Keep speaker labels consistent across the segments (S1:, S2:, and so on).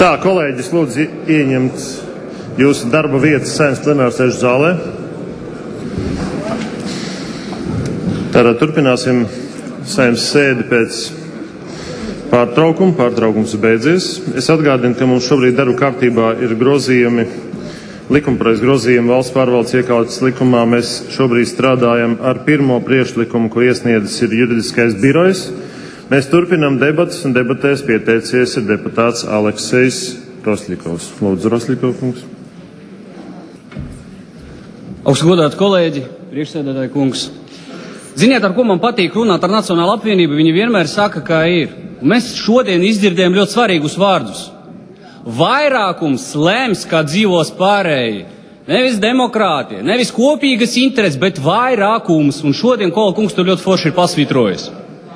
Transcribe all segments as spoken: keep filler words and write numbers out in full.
S1: Tā, kolēģis, lūdzu ieņemt jūsu darba vietas Saeimas plenārsēžu zālē. Tātad turpināsim Saeimas sēdi pēc pārtraukuma. Pārtraukums ir beidzies. Es atgādinu, ka mums šobrīd darba kārtībā ir grozījumi, likumprojekts grozījumi valsts pārvaldes iekļautas likumā. Mēs šobrīd strādājam ar pirmo priekšlikumu, ko iesniedzis ir juridiskais birojs. Mēs turpinām debatas, un debatēs pieteicies ir deputāts Aleksejs Rosļikovs. Lūdzu, Rosļikov kungs.
S2: Augstgodāti kolēģi, priekšsēdētāji kungs. Ziniet, ar ko man patīk runāt ar Nacionālo apvienību, viņi vienmēr saka, kā ir. Un mēs šodien izdzirdējam ļoti svarīgus vārdus. Vairākums lēms, kā dzīvos pārējie. Nevis demokrātija, nevis kopīgas intereses, bet vairākums. Un šodien Kola kungs to ļoti forši ir pasvītrojis.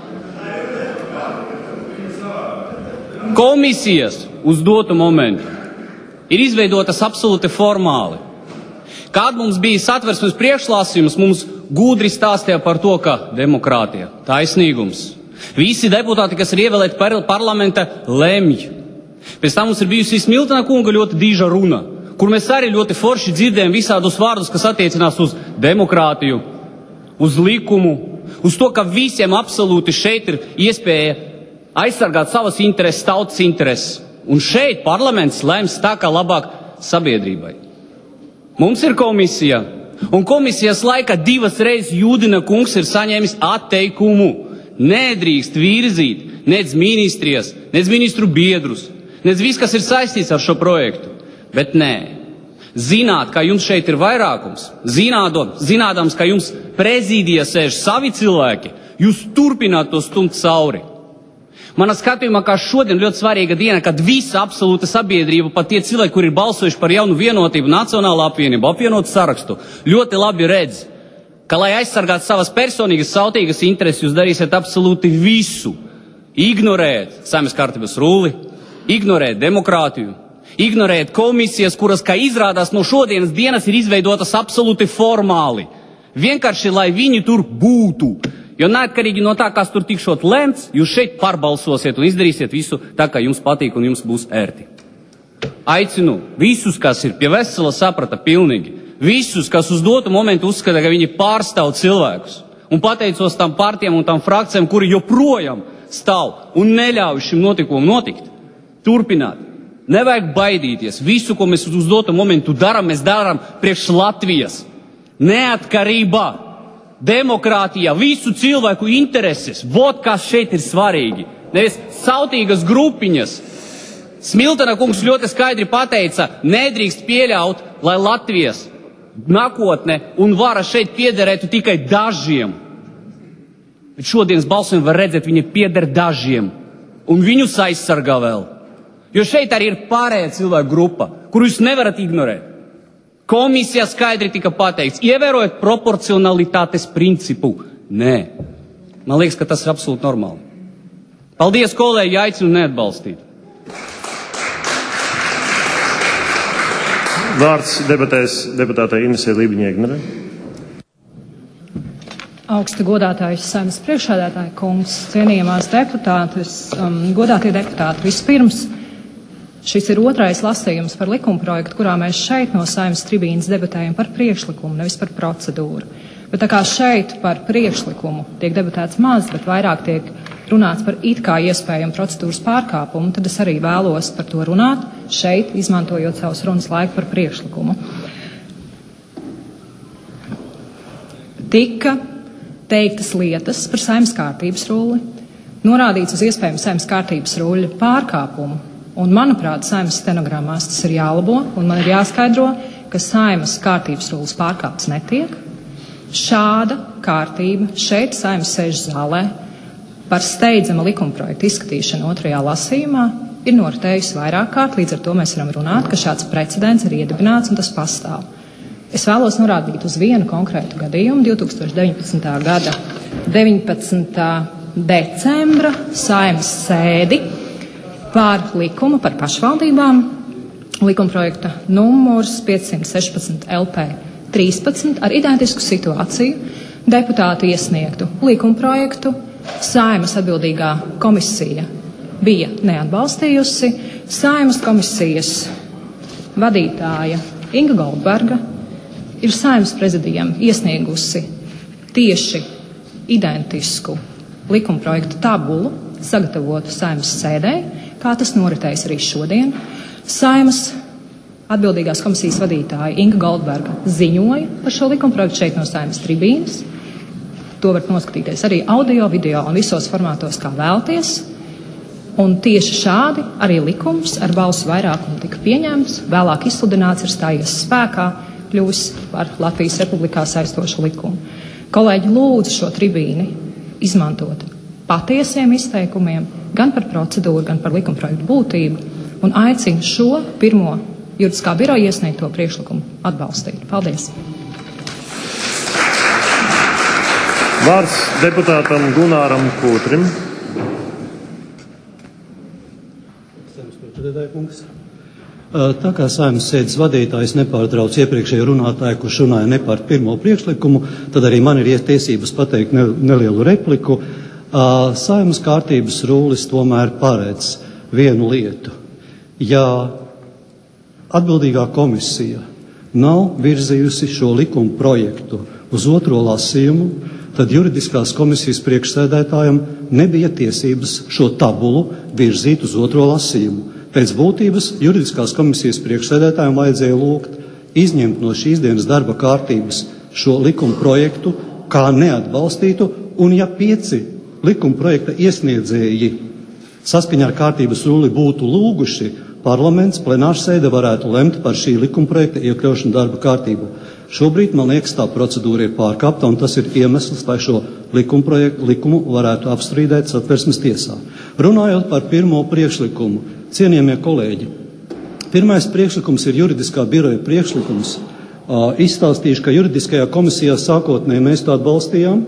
S2: Komisijas uz dotu momentu ir izveidotas absolūti formāli. Kad mums bija satversmes priekšlasījums, mums gudri stāstīja par to, ka demokrātija, taisnīgums. Visi deputāti, kas ir ievēlēti par parlamenta, lemj. Pēc tam mums ir bijusi Smiltena kunga ļoti dīža runa, kur mēs arī ļoti forši dzirdējam visādus vārdus, kas attiecinās uz demokrātiju, uz likumu, uz to, ka visiem absolūti šeit ir iespēja aizsargāt savas intereses, tautas intereses. Un šeit parlaments lems tā, kā labāk sabiedrībai. Mums ir komisija, un komisijas laikā divas reizes Jūdina kungs ir saņēmis atteikumu. Nedrīkst virzīt nec ministrijas, nec ministru biedrus, nec viss, kas ir saistīts ar šo projektu. Bet nē, zināt, ka jums šeit ir vairākums, zinādot, zinādams, ka jums prezidijā sēž savi cilvēki, jūs turpināt to stumt cauri. Manā skatījumā, kā šodien ļoti svarīga diena, kad visa absolūta sabiedrība, pat tie cilvēki, kuri ir balsojuši par jaunu vienotību, Nacionālo apvienību, apvienotu sarakstu, ļoti labi redz, ka, lai aizsargātu savas personīgas, sautīgas intereses, jūs darīsiet absolūti visu. Ignorēt Saeimas kārtības rulli, ignorēt demokrātiju, ignorēt komisijas, kuras, kā izrādās no šodienas dienas, ir izveidotas absolūti formāli. Vienkārši, lai viņi tur būtu. Jo neatkarīgi no tā, kas tur tikšot lemts, jūs šeit pārbalsosiet un izdarīsiet visu tā, kā jums patīk un jums būs ērti. Aicinu visus, kas ir pie vesela saprata pilnīgi, visus, kas uz dotu momentu uzskata, ka viņi pārstāv cilvēkus, un pateicos tam partijām un tam frakcijām, kuri joprojām stāv un neļauj šim notikumam notikt, turpināt. Nevajag baidīties. Visu, ko mēs uz dotu momentu darām, mēs darām priekš Latvijas. Neatkarībā. Demokrātijā, visu cilvēku intereses, vot kas šeit ir svarīgi. Nevis sautīgas grupiņas. Smiltena kungs ļoti skaidri pateica, nedrīkst pieļaut, lai Latvijas nākotne un vara šeit piederētu tikai dažiem. Bet šodienas balsojumu var redzēt, viņi pieder dažiem, un viņus aizsargā vēl. Jo šeit arī ir pārējā cilvēku grupa, kuru jūs nevarat ignorēt. Komisijā skaidri tika pateikts, ievērojot proporcionalitātes principu. Nē. Man liekas, ka tas ir absolūti normāli. Paldies, kolēģi, aicinu neatbalstīt.
S1: Vārds debatēs deputātai Inesei Lībiņai-Egnerei.
S3: Augsta godātājs Saeimas priekšsēdētāja kungs, cienījamās deputātes, um, godātie deputāti, vispirms. Šis ir otrais lasījums par likumprojektu, kurā mēs šeit no Saeimas tribīnas debatējam par priekšlikumu, nevis par procedūru. Bet tā kā šeit par priekšlikumu tiek debatēts maz, bet vairāk tiek runāts par it kā iespējamu procedūras pārkāpumu, tad es arī vēlos par to runāt šeit, izmantojot savus runas laiku par priekšlikumu. Tika teiktas lietas par Saeimas kārtības rulli, norādīts uz iespējamu Saeimas kārtības rulli pārkāpumu. Un, manuprāt, Saeimas stenogramās tas ir jālabo, un man ir jāskaidro, ka Saeimas kārtības rullis pārkāpts netiek. Šāda kārtība šeit Saeimas sēžu zālē par steidzama likumprojekta izskatīšanu otrajā lasījumā ir noritējusi vairāk kārt, līdz ar to mēs varam runāt, ka šāds precedents ir iedibināts un tas pastāv. Es vēlos norādīt uz vienu konkrētu gadījumu, divi tūkstoši deviņpadsmitā gada deviņpadsmitā decembra Saeimas sēdi par likumu par pašvaldībām, likumprojekta numurs piecsimt sešpadsmit L P trīspadsmit ar identisku situāciju. Deputāti iesniegtu likumprojektu, Saeimas atbildīgā komisija bija neatbalstījusi. Saeimas komisijas vadītāja Inga Goldberga ir Saeimas prezidijam iesniegusi tieši identisku likumprojektu tabulu, sagatavotu Saeimas sēdē, kā tas noritējis arī šodien. Saeimas atbildīgās komisijas vadītāja Inga Goldberga ziņoja par šo likumprojektu šeit no Saeimas tribīnes. To var noskatīties arī audio, video un visos formātos, kā vēlties. Un tieši šādi arī likums ar balsu vairākumu tika pieņemts, vēlāk izsludināts, ir stājies spēkā, kļūs par Latvijas Republikā saistošu likumu. Kolēģi, lūdzu šo tribīni izmantot patiesiem izteikumiem, gan par procedūru, gan par likumprojektu būtību, un aicinu šo pirmo juridiskā biroja iesniegto priekšlikumu atbalstīt. Paldies!
S1: Vārds deputātam Gunāram Kūtrim.
S4: Tā kā Saeimas sēdes vadītājs nepārtrauc iepriekšēju runātāju, kurš runāja ne par pirmo priekšlikumu, tad arī man ir tiesības pateikt ne, nelielu repliku. Saeimas kārtības rūlis tomēr paredz vienu lietu. Ja atbildīgā komisija nav virzījusi šo likuma projektu uz otro lasījumu, tad juridiskās komisijas priekšsēdētājam nebija tiesības šo tabulu virzīt uz otro lasījumu. Pēc būtības juridiskās komisijas priekšsēdētājiem vajadzēja lūgt izņemt no šīs dienas darba kārtības šo likuma projektu kā neatbalstītu, un ja pieci likuma projekta iesniedzēji saskaņā ar kārtības rulli būtu lūguši, parlaments plenārsēde varētu lemt par šī likuma projekta iekļaušanu darba kārtībā. Šobrīd, man liekas, tā procedūra ir pārkāpta, un tas ir iemesls, lai šo likuma projektu, likumu varētu apstrīdēt Satversmes tiesā. Runājot par pirmo priekšlikumu, cienījamie kolēģi, pirmais priekšlikums ir juridiskā biroja priekšlikums. Izstāstīšu, ka juridiskajā komisijā sākotnēji mēs to atbalstījām,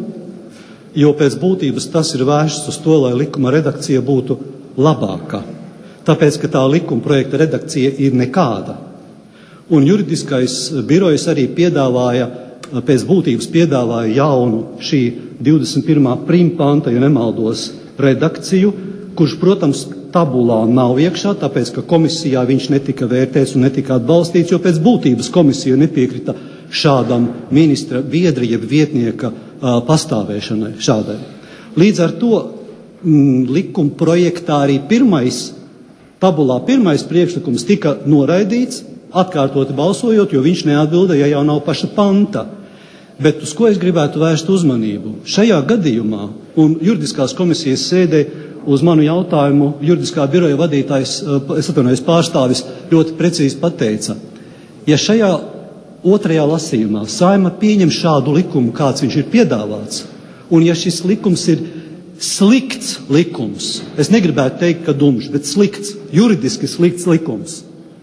S4: jo pēc būtības tas ir vērsts uz to, lai likuma redakcija būtu labāka. Tāpēc, ka tā likuma projekta redakcija ir nekāda. Un juridiskais birojs arī piedāvāja, pēc būtības piedāvāja jaunu šī divdesmit pirmā primpanta, ja nemaldos, redakciju, kurš, protams, tabulā nav iekšā, tāpēc, ka komisijā viņš netika vērtēts un netika atbalstīts, jo pēc būtības komisija nepiekrita šādam ministra biedra jeb vietnieka uh, pastāvēšanai šādai. Līdz ar to mm, likuma projektā arī pirmais, tabulā pirmais priekšlikums tika noraidīts, atkārtoti balsojot, jo viņš neatbilda, ja jau nav paša panta. Bet uz ko es gribētu vērst uzmanību? Šajā gadījumā un juridiskās komisijas sēdē uz manu jautājumu juridiskā biroja vadītājs, es atvainojos, pārstāvis ļoti precīzi pateica, ja šajā otrajā lasījumā Saeima pieņem šādu likumu, kāds viņš ir piedāvāts, un ja šis likums ir slikts likums, es negribētu teikt, ka dumšs, bet slikts, juridiski slikts likums,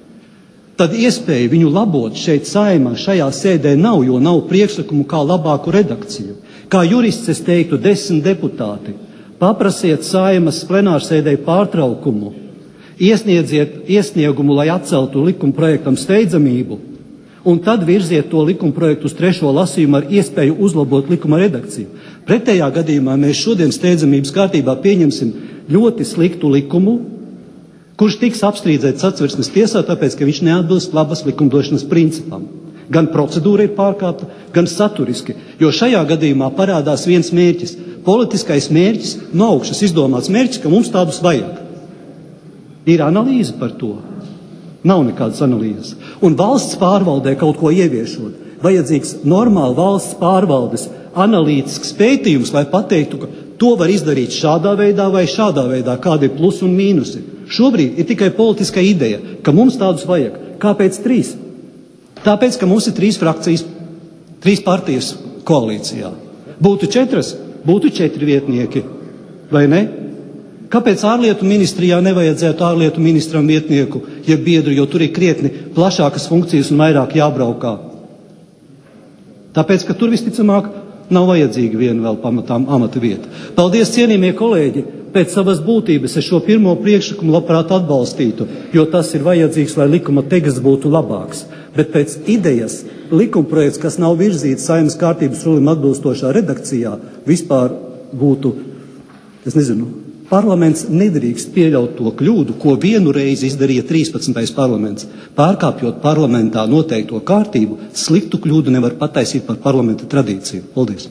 S4: tad iespēja viņu labot šeit Saeimā šajā sēdē nav, jo nav priekšlikumu kā labāku redakciju. Kā jurists es teiktu, desmit deputāti, paprasiet Saeimas plenārsēdē pārtraukumu, iesniedziet iesniegumu, lai atceltu likuma projektam steidzamību, un tad virziet to likuma projektu uz trešo lasījumu ar iespēju uzlabot likuma redakciju. Pretējā gadījumā mēs šodien steidzamības kārtībā pieņemsim ļoti sliktu likumu, kurš tiks apstrīdēts Satversmes tiesā, tāpēc, ka viņš neatbilst labas likumdošanas principam. Gan procedūra ir pārkāpta, gan saturiski, jo šajā gadījumā parādās viens mērķis. Politiskais mērķis, no augšas izdomāts mērķis, ka mums tādus vajag. Ir analīze par to? Nav nekādas analīzes. Un valsts pārvaldē kaut ko ieviešot, vajadzīgs normāli valsts pārvaldes analītisks pētījums, lai pateiktu, ka to var izdarīt šādā veidā vai šādā veidā, kādi ir plus un mīnusi. Šobrīd ir tikai politiska ideja, ka mums tādus vajag. Kāpēc trīs? Tāpēc, ka mums ir trīs frakcijas, trīs partijas koalīcijā. Būtu četras, būtu četri vietnieki, vai ne? Kāpēc ārlietu ministrijā nevajadzētu ārlietu ministram vietnieku, ja biedru, jo tur ir krietni plašākas funkcijas un vairāk jābraukā? Tāpēc, ka tur visticamāk nav vajadzīga viena vēl pamatām amata vieta. Paldies, cienījamie kolēģi! Pēc savas būtības es šo pirmo priekšlikumu labprāt atbalstītu, jo tas ir vajadzīgs, lai likuma teksts būtu labāks. Bet pēc idejas likumprojekts, kas nav virzīts Saeimas kārtības rulim atbilstošā redakcijā, vispār būtu, es nezinu, Parlaments nedrīkst pieļaut to kļūdu, ko vienu reizi izdarīja trīspadsmitais parlaments. Pārkāpjot parlamentā noteikto kārtību, sliktu kļūdu nevar pataisīt par parlamenta tradīciju. Paldies.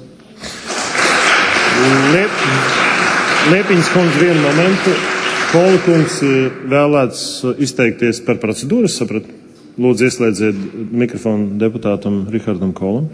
S1: Liep, Liepiņas kundze, vienu momentu. Kola kungs vēlēts izteikties par procedūru, es sapratu. Lūdzu, ieslēdziet mikrofonu deputātam Rihardam Kolam.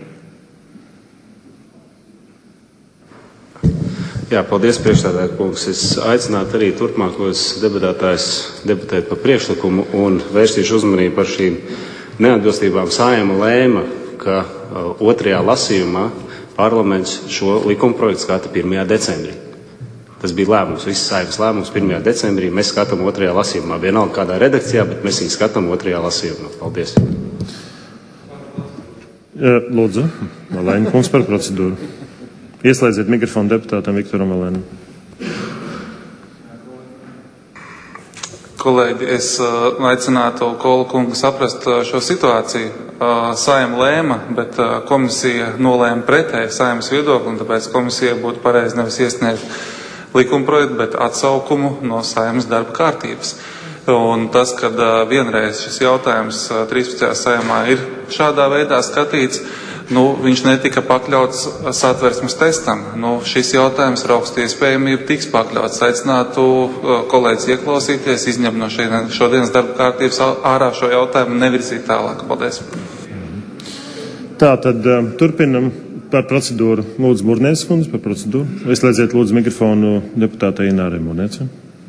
S5: Jā, paldies, priekšsēdētāj kungs. Es aicinātu arī turpmākos debatētājus debatēt par priekšlikumu un vērstīšu uzmanību par šīm neatbilstībām. Saeima lēma, ka uh, otrajā lasījumā parlaments šo likumprojektu skata pirmajā decembrī. Tas bija lēmums, viss Saeimas lēmums pirmajā decembrī. Mēs skatām otrajā lasījumā. Vienalga kādā redakcijā, bet mēs viņu skatām otrajā lasījumā. Paldies.
S1: Lūdzu, Malēņa kungs par procedūru. Ieslēdziet mikrofonu deputātam Viktoram Malēnam.
S6: Kolēģi, es uh, aicinātu Kola kungu saprast uh, šo situāciju. Uh, Saeima lēma, bet uh, komisija nolēma pretēji Saeimas viedokli, un tāpēc komisija būtu pareizi nevis iesniegt likumprojektu, bet atsaukumu no Saeimas darba kārtības. Un tas, kad uh, vienreiz šis jautājums uh, trīspadsmitajā Saeimā ir šādā veidā skatīts, nu, viņš netika pakļauts satversmes testam. Nu, šis jautājums ar augstu iespējamību tiks pakļauts. Aicinātu uh, kolēģis ieklausīties, izņemt no šodienas darba kārtības ārā šo jautājumu un nevirzīt tālāk. Paldies.
S1: Tā, tad uh, turpinam par procedūru. Lūdzu, Murnēcas kundze par procedūru. Ieslēdziet lūdzu mikrofonu deputātei Inārai Murnēcai.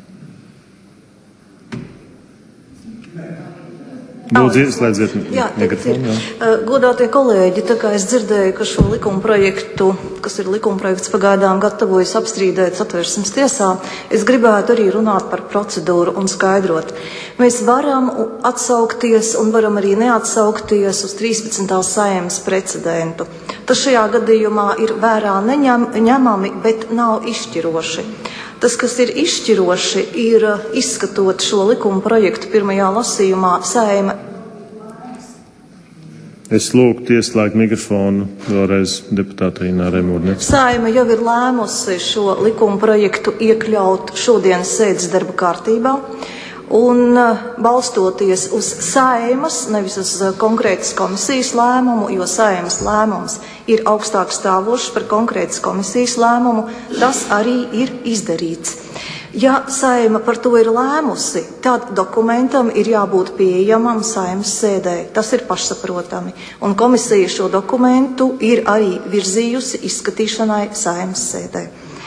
S1: Lūdzu, ieslēdziet mikrofonu.
S7: Godātie kolēģi, tā kā es dzirdēju, ka šo likuma projektu, kas ir likuma projekts pagaidām gatavojas apstrīdēt Satversmes tiesā, es gribētu arī runāt par procedūru un skaidrot. Mēs varam atsaukties un varam arī neatsaukties uz trīspadsmitās Saeimas precedentu. Tas šajā gadījumā ir vērā neņem, ņemami, bet nav izšķiroši. Tas, kas ir izšķiroši, ir izskatot šo likuma projektu pirmajā lasījumā Saeima.
S1: Es lūgtu ieslēgt mikrofonu vēlreiz deputātei Inārai Murnēcai.
S7: Saeima jau ir lēmusi šo likuma projektu iekļaut šodienas sēdes darba kārtībā. Un balstoties uz Saeimas, nevis uz konkrētas komisijas lēmumu, jo Saeimas lēmums ir augstāk stāvošs par konkrētas komisijas lēmumu, tas arī ir izdarīts. Ja Saeima par to ir lēmusi, tad dokumentam ir jābūt pieejamam Saeimas sēdē. Tas ir pašsaprotami. Un komisija šo dokumentu ir arī virzījusi izskatīšanai Saeimas sēdē.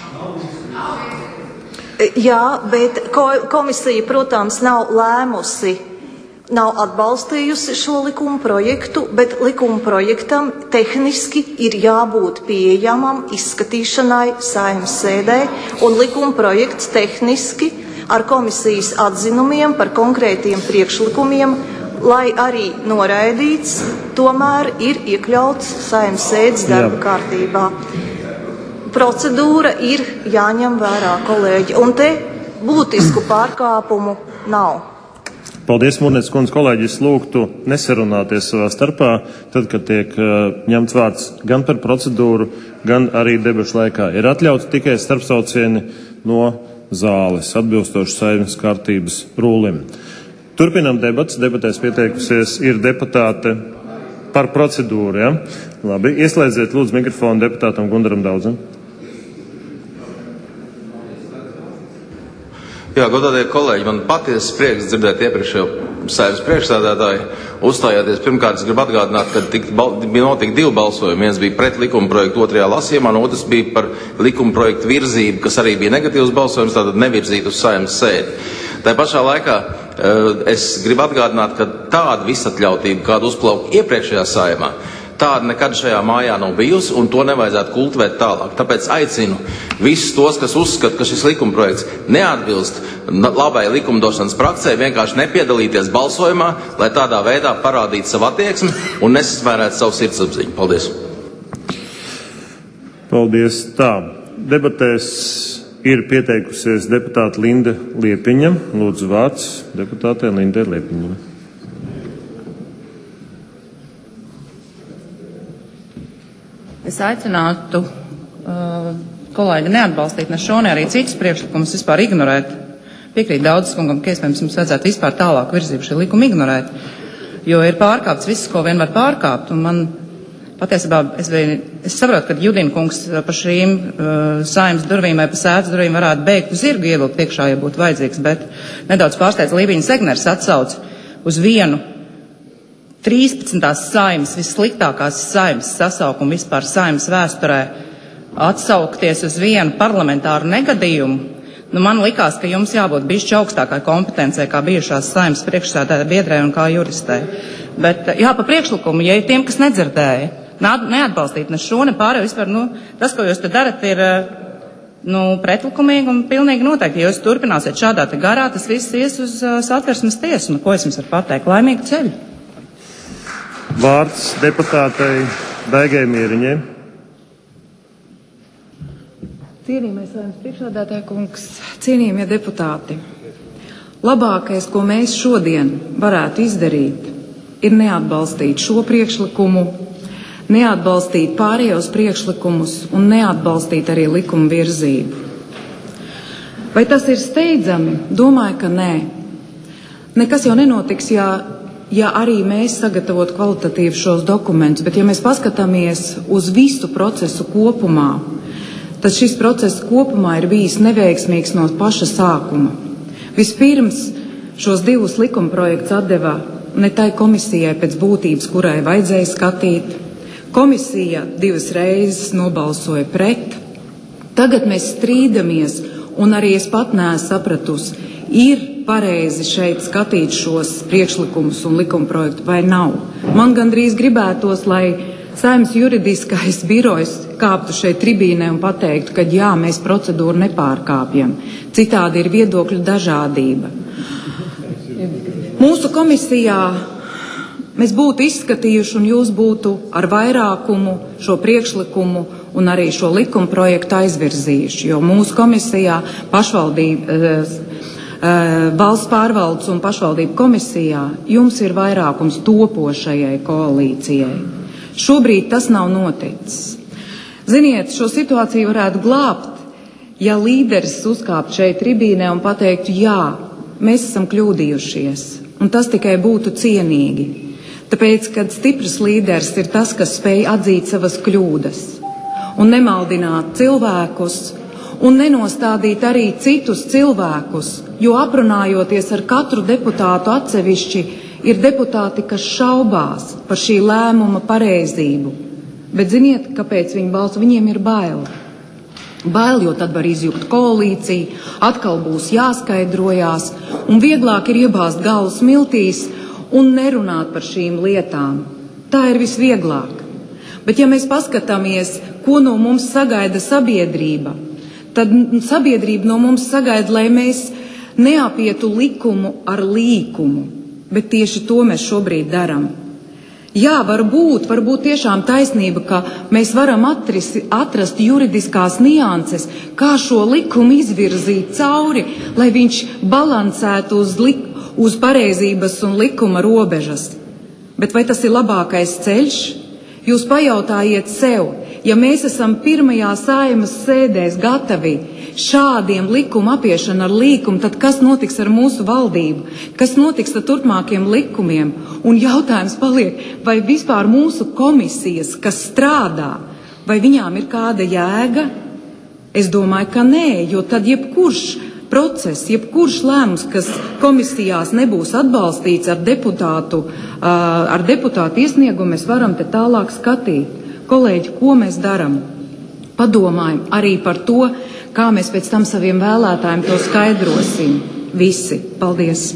S7: Jā, bet komisija, protams, nav lēmusi, nav atbalstījusi šo likuma projektu, bet likuma projektam tehniski ir jābūt pieejamam izskatīšanai Saeimas sēdē, un likuma projekts tehniski ar komisijas atzinumiem par konkrētiem priekšlikumiem, lai arī noraidīts, tomēr ir iekļauts Saeimas sēdes darba kārtībā. Procedūra ir jāņem vērā, kolēģi, un te būtisku pārkāpumu nav.
S1: Paldies, Murnēcas kundze, kolēģi, es lūgtu nesarunāties savā starpā, tad, kad tiek uh, ņemts vārds gan par procedūru, gan arī debašu laikā. Ir atļauts tikai starpsaucieni no zāles, atbilstoši Saeimas kārtības rūlim. Turpinām debats, debatēs pieteikusies ir deputāte par procedūru, ja? Labi, ieslēdziet lūdzu mikrofonu deputātam Gundaram Daudzam.
S8: Jā, godātie kolēģi, man patiesi prieks dzirdēt iepriekšējo Saeimas priekšsēdētāju uzstājāties. Pirmkārt, es gribu atgādināt, ka tik, bija notika divi balsojumi. Viens bija pret likuma projektu otrajā lasījumā, un otrs bija par likuma projektu virzību, kas arī bija negatīvs balsojums, tātad nevirzīt uz Saeimas sēdi. Tā pašā laikā es gribu atgādināt, ka tāda visatļautība, kāda uzplauka iepriekšējā Saeimā, tāda nekad šajā mājā nav bijusi, un to nevajadzētu kultivēt tālāk. Tāpēc aicinu visus tos, kas uzskata, ka šis likumprojekts neatbilst labai likumdošanas praksē, vienkārši nepiedalīties balsojumā, lai tādā veidā parādītu savu attieksmi un nesasmērētu savu sirdsapziņu. Paldies!
S1: Paldies! Tā, debatēs ir pieteikusies deputāta Linde Liepiņa. Lūdzu vārds deputātei Lindei Liepiņai.
S9: Es aicinātu uh, kolēģi, neatbalstīt ne šo, ne arī citus priekšlikumus, vispār ignorēt. Piekrīt daudz kungam, ka iespējams mums vajadzētu vispār tālāk virzību šī likuma ignorēt, jo ir pārkāpts viss, ko vien var pārkāpt, un man patiesībā, es, biju, es saprotu, ka Judina kungs pa šīm uh, saimnes durvīm vai pa sēdz durvīm varētu beigtu zirgu ievilkt iekšā, ja būtu vajadzīgs, bet nedaudz pārsteidz Lībiņas Egners atsauc uz vienu trīspadsmitās saimnes, vissliktākās saimnes sasaukumu vispār saimnes vēsturē, atsaukties uz vienu parlamentāru negadījumu. Nu, man likās, ka jums jābūt bišķi augstākai kompetencei, kā bijušās saimnes priekšsēdētāja biedrē un kā juristē. Bet, jā, pa priekšlikumu, ja ir tiem, kas nedzirdēja, neatbalstīt ne šo, ne pārējo vispār, nu, tas, ko jūs te darat, ir, nu, pretlikumīgi un pilnīgi noteikti. Ja jūs turpināsiet šādā te garā, tas viss ies uz uh, Satversmes tiesu. Nu, ko es jums varu pateikt? Laimīgu ceļu.
S1: Vārds deputātei Daigai Mieriņai.
S10: Cienījamais Saeimas priekšsēdētāja kungs, cienījamie deputāti. Labākais, ko mēs šodien varētu izdarīt, ir neatbalstīt šo priekšlikumu, neatbalstīt pārējos priekšlikumus un neatbalstīt arī likuma virzību. Vai tas ir steidzami? Domāju, ka nē. Nekas jau nenotiks, ja, ja arī mēs sagatavotu kvalitatīvi šos dokumentus, bet ja mēs paskatāmies uz visu procesu kopumā, tad šis process kopumā ir bijis neveiksmīgs no paša sākuma. Vispirms šos divus likumprojektus atdeva ne tai komisijai pēc būtības, kurai vajadzēja skatīt. Komisija divas reizes nobalsoja pret. Tagad mēs strīdamies, un arī es pat neesmu sapratusi, ir pareizi šeit skatīt šos priekšlikumus un likumprojektu vai nav. Man gandrīz gribētos, lai Saeimas juridiskais birojs kāptu šeit tribīnē un pateiktu, ka jā, mēs procedūru nepārkāpjam. Citādi ir viedokļu dažādība. Mūsu komisijā mēs būtu izskatījuši un jūs būtu ar vairākumu šo priekšlikumu un arī šo likuma projektu aizvirzījuši, jo mūsu komisijā pašvaldība, valsts pārvaldes un pašvaldību komisijā jums ir vairākums topošajai koalīcijai. Šobrīd tas nav noticis. Ziniet, šo situāciju varētu glābt, ja līderis uzkāpt šeit tribīnē un pateiktu, jā, mēs esam kļūdījušies, un tas tikai būtu cienīgi. Tāpēc, kad stiprs līderis ir tas, kas spēj atzīt savas kļūdas un nemaldināt cilvēkus un nenostādīt arī citus cilvēkus, jo aprunājoties ar katru deputātu atsevišķi, ir deputāti, kas šaubās par šī lēmuma pareizību. Bet ziniet, kāpēc viņi balso? Viņiem ir bail. Bail, jo tad var izjukt koalīciju, atkal būs jāskaidrojās, un vieglāk ir iebāzt galvu smiltīs un nerunāt par šīm lietām. Tā ir visvieglāk. Bet ja mēs paskatāmies, ko no mums sagaida sabiedrība, tad sabiedrība no mums sagaida, lai mēs neapietu likumu ar līkumu. Bet tieši to mēs šobrīd daram. Jā, varbūt, varbūt tiešām taisnība, ka mēs varam atrisi, atrast juridiskās nianses, kā šo likumu izvirzīt cauri, lai viņš balansētu uz, lik, uz pareizības un likuma robežas. Bet vai tas ir labākais ceļš? Jūs pajautājiet sev, ja mēs esam pirmajā Saeimas sēdēs gatavi šādiem likuma apiešana ar līkumu, tad kas notiks ar mūsu valdību? Kas notiks ar turpmākiem likumiem? Un jautājums paliek, vai vispār mūsu komisijas, kas strādā, vai viņām ir kāda jēga? Es domāju, ka nē, jo tad jebkurš process, jebkurš lēmums, kas komisijās nebūs atbalstīts ar deputātu, ar deputātu iesniegumu, mēs varam te tālāk skatīt. Kolēģi, ko mēs daram? Padomājam arī par to, kā mēs pēc tam saviem vēlētājiem to skaidrosim. Visi. Paldies.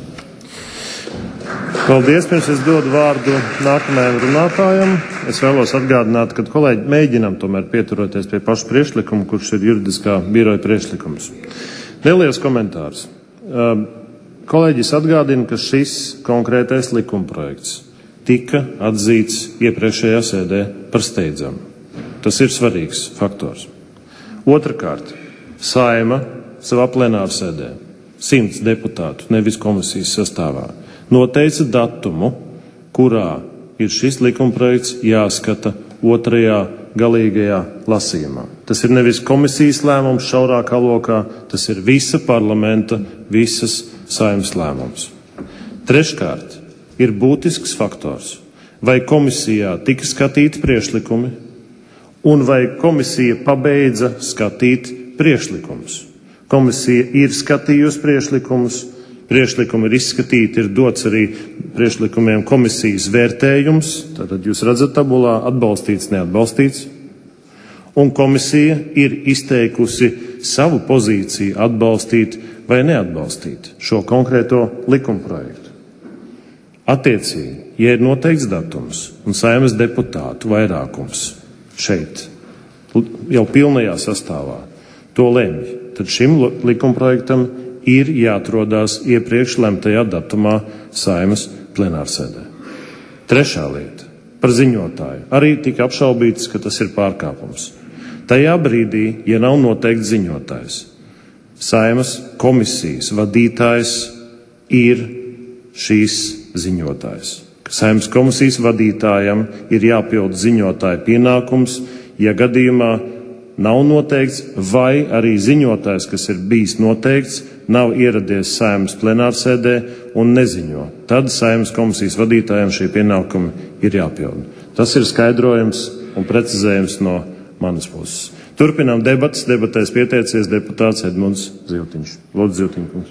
S1: Paldies. Pirms es dodu vārdu nākamajam runātājam. Es vēlos atgādināt, ka kolēģi mēģinam tomēr pieturoties pie pašu priekšlikumu, kurš ir juridiskā biroja priekšlikums. Neliels komentārs. Kolēģis atgādina, ka šis konkrētais likumprojekts tika atzīts iepriekšējā sēdē par steidzamu. Tas ir svarīgs faktors. Otrakārt, Saeima savā plenārsēdē, simts deputātu, nevis komisijas sastāvā, noteica datumu, kurā ir šis likumprojekts jāskata otrajā galīgajā lasījumā. Tas ir nevis komisijas lēmums šaurākā lokā, tas ir visa parlamenta, visas Saeimas lēmums. Treškārt, ir būtisks faktors, vai komisijā tika skatīti priekšlikumi un vai komisija pabeidza skatīt priekšlikumus. Komisija ir skatījusi priekšlikumus, priekšlikumi ir izskatīti, ir dots arī priekšlikumiem komisijas vērtējums, tātad jūs redzat tabulā atbalstīts, neatbalstīts, un komisija ir izteikusi savu pozīciju atbalstīt vai neatbalstīt šo konkrēto likumprojektu. Attiecīgi, ja ir noteikts datums un Saeimas deputātu vairākums šeit, jau pilnajā sastāvā, to lemj, tad šim likumprojektam ir jāatrodās iepriekš lemtajā datumā Saeimas plenārsēdē. Trešā lieta par ziņotāju. Arī tika apšaubīts, ka tas ir pārkāpums. Tajā brīdī, ja nav noteikts ziņotājs, Saeimas komisijas vadītājs ir šīs ziņotājs. Saeimas komisijas vadītājam ir jāpild ziņotāja pienākums, ja gadījumā nav noteikts, vai arī ziņotājs, kas ir bijis noteikts, nav ieradies Saeimas plenārsēdē un neziņo. Tad Saeimas komisijas vadītājam šie pienākumi ir jāpild. Tas ir skaidrojums un precizējums no manas puses. Turpinām debatas. Debatēs pieteicies deputāts Edmunds Ziltiņš. Lūdzu, Ziltiņkungs.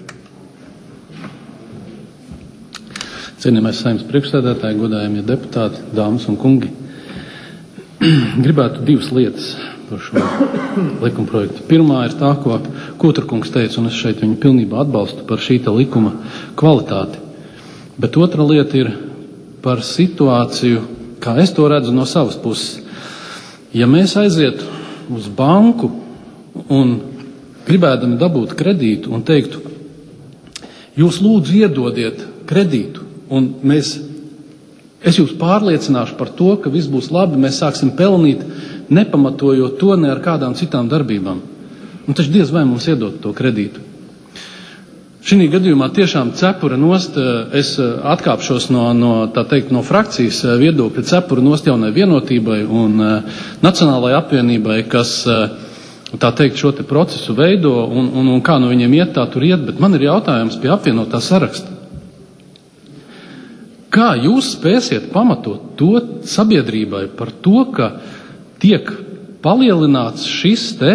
S11: Cienījamais Saeimas priekšsēdētāji, godājamie deputāti, dāmas un kungi. Gribētu divas lietas par šo likumprojektu. Pirmā ir tā, ko Kūtrakungs teica, un es šeit viņu pilnībā atbalstu par šīta likuma kvalitāti. Bet otra lieta ir par situāciju, kā es to redzu no savas puses. Ja mēs aizietu uz banku un gribēdami dabūt kredītu un teiktu, jūs lūdzu iedodiet kredītu, un mēs, es jūs pārliecināšu par to, ka viss būs labi, mēs sāksim pelnīt, nepamatojot to ne ar kādām citām darbībām. Un taču diez vai mums iedot to kredītu. Šī gadījumā tiešām cepura nost, es atkāpšos no, no, tā teikt, no frakcijas viedokļa cepura nost jaunai vienotībai un Nacionālajai apvienībai, kas, tā teikt, šo te procesu veido un, un, un kā no viņiem iet, tā tur iet, bet man ir jautājums pie apvienotā saraksta. Kā jūs spēsiet pamatot to sabiedrībai par to, ka tiek palielināts šis te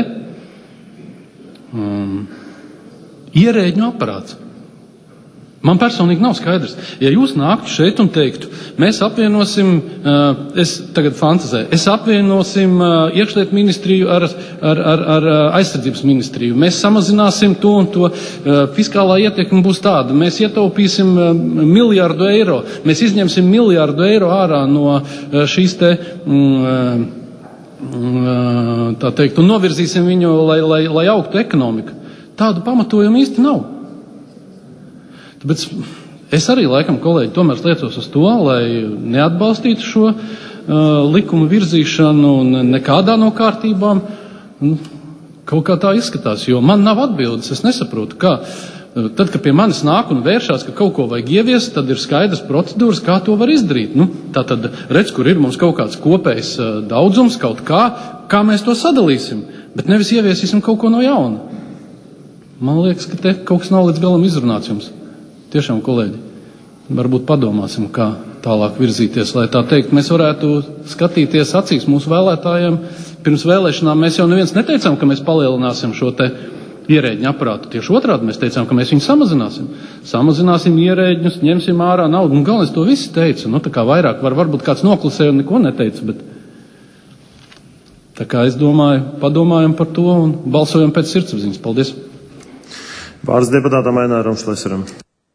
S11: um, ierēģņu aparāts? Man personīgi nav skaidrs. Ja jūs nāktu šeit un teiktu, mēs apvienosim, uh, es tagad fantazēju, es apvienosim uh, iekšlietu ministriju ar, ar, ar, ar aizsardzības ministriju, mēs samazināsim to un to, uh, fiskālā ietekme būs tāda, mēs ietaupīsim uh, miljārdu eiro, mēs izņemsim miljārdu eiro ārā no uh, šīs te, um, uh, tā teikt, un novirzīsim viņu, lai, lai, lai augtu ekonomika. Tādu pamatojumu īsti nav. Tāpēc es arī, laikam, kolēģi, tomēr liecos uz to, lai neatbalstītu šo uh, likumu virzīšanu nekādā no kārtībām. Kaut kā tā izskatās, jo man nav atbildes, es nesaprotu, kā. Tad, kad pie manis nāk un vēršās, ka kaut ko vajag ieviest, tad ir skaidrs procedūras, kā to var izdarīt. Nu, tā tad redz, kur ir mums kaut kāds kopējs uh, daudzums, kaut kā, kā mēs to sadalīsim, bet nevis ieviesīsim kaut ko no jauna. Man liekas, ka te kaut kas nav līdz galam izrunāts jums. Tiešām, kolēģi, varbūt padomāsim, kā tālāk virzīties, lai tā teikt, mēs varētu skatīties acīs mūsu vēlētājiem. Pirms vēlēšanām mēs jau neviens neteicām, ka mēs palielināsim šo te ierēģņu aparātu. Tieši otrādi mēs teicām, ka mēs viņu samazināsim. Samazināsim ierēģņus, ņemsim ārā naudu. Un galvenais to visi teica. Nu, tā kā vairāk var, varbūt kāds noklusēja un neko neteica, bet tā kā es domāju, padomājam par to un balsojam pēc sirdsapziņas. Paldies.
S1: Vārds deputātam Aināram Šlesaram.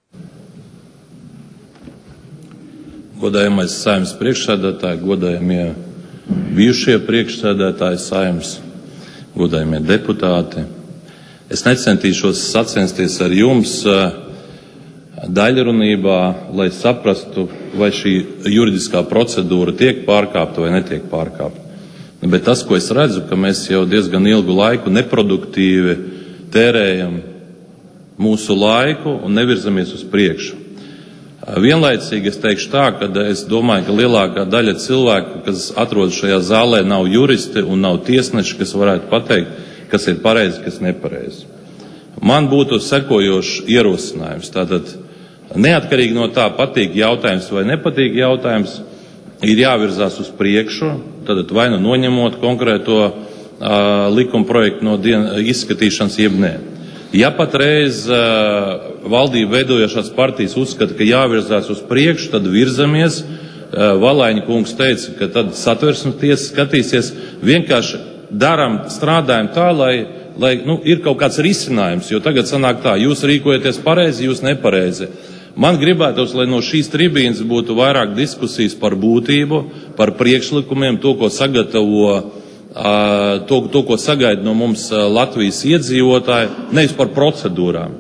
S12: Godājamais Saeimas priekšsēdētāji, godājamie bijušie priekšsēdētāji Saeimas, godājamie deputāti. Es necentīšos sacensties ar jums daļrunībā, lai saprastu, vai šī juridiskā procedūra tiek pārkāpta vai netiek pārkāpta. Bet tas, ko es redzu, ka mēs jau diezgan ilgu laiku neproduktīvi tērējam mūsu laiku un nevirzamies uz priekšu. Vienlaicīgi es teikšu tā, ka es domāju, ka lielākā daļa cilvēku, kas atrodas šajā zālē, nav juristi un nav tiesneši, kas varētu pateikt, kas ir pareizi, kas nepareizi. Man būtu sekojošs ierosinājums. Tātad, neatkarīgi no tā, patīk jautājums vai nepatīk jautājums, ir jāvirzās uz priekšu, tātad vai nu noņemot konkrēto uh, likuma projektu no dien, izskatīšanas, jeb nē. Ja patreiz uh, valdība veidojošās partijas uzskata, ka jāvirzās uz priekšu, tad virzamies. Uh, Valaiņa kungs teica, ka tad satversmes tiesa skatīsies. Vienkārši daram, strādājam tā, lai, lai nu, ir kaut kāds risinājums, jo tagad sanāk tā, jūs rīkojaties pareizi, jūs nepareizi. Man gribētos, lai no šīs tribīnas būtu vairāk diskusijas par būtību, par priekšlikumiem, to, ko sagatavo To, to, ko sagaida no mums Latvijas iedzīvotāji, nevis par procedūrām.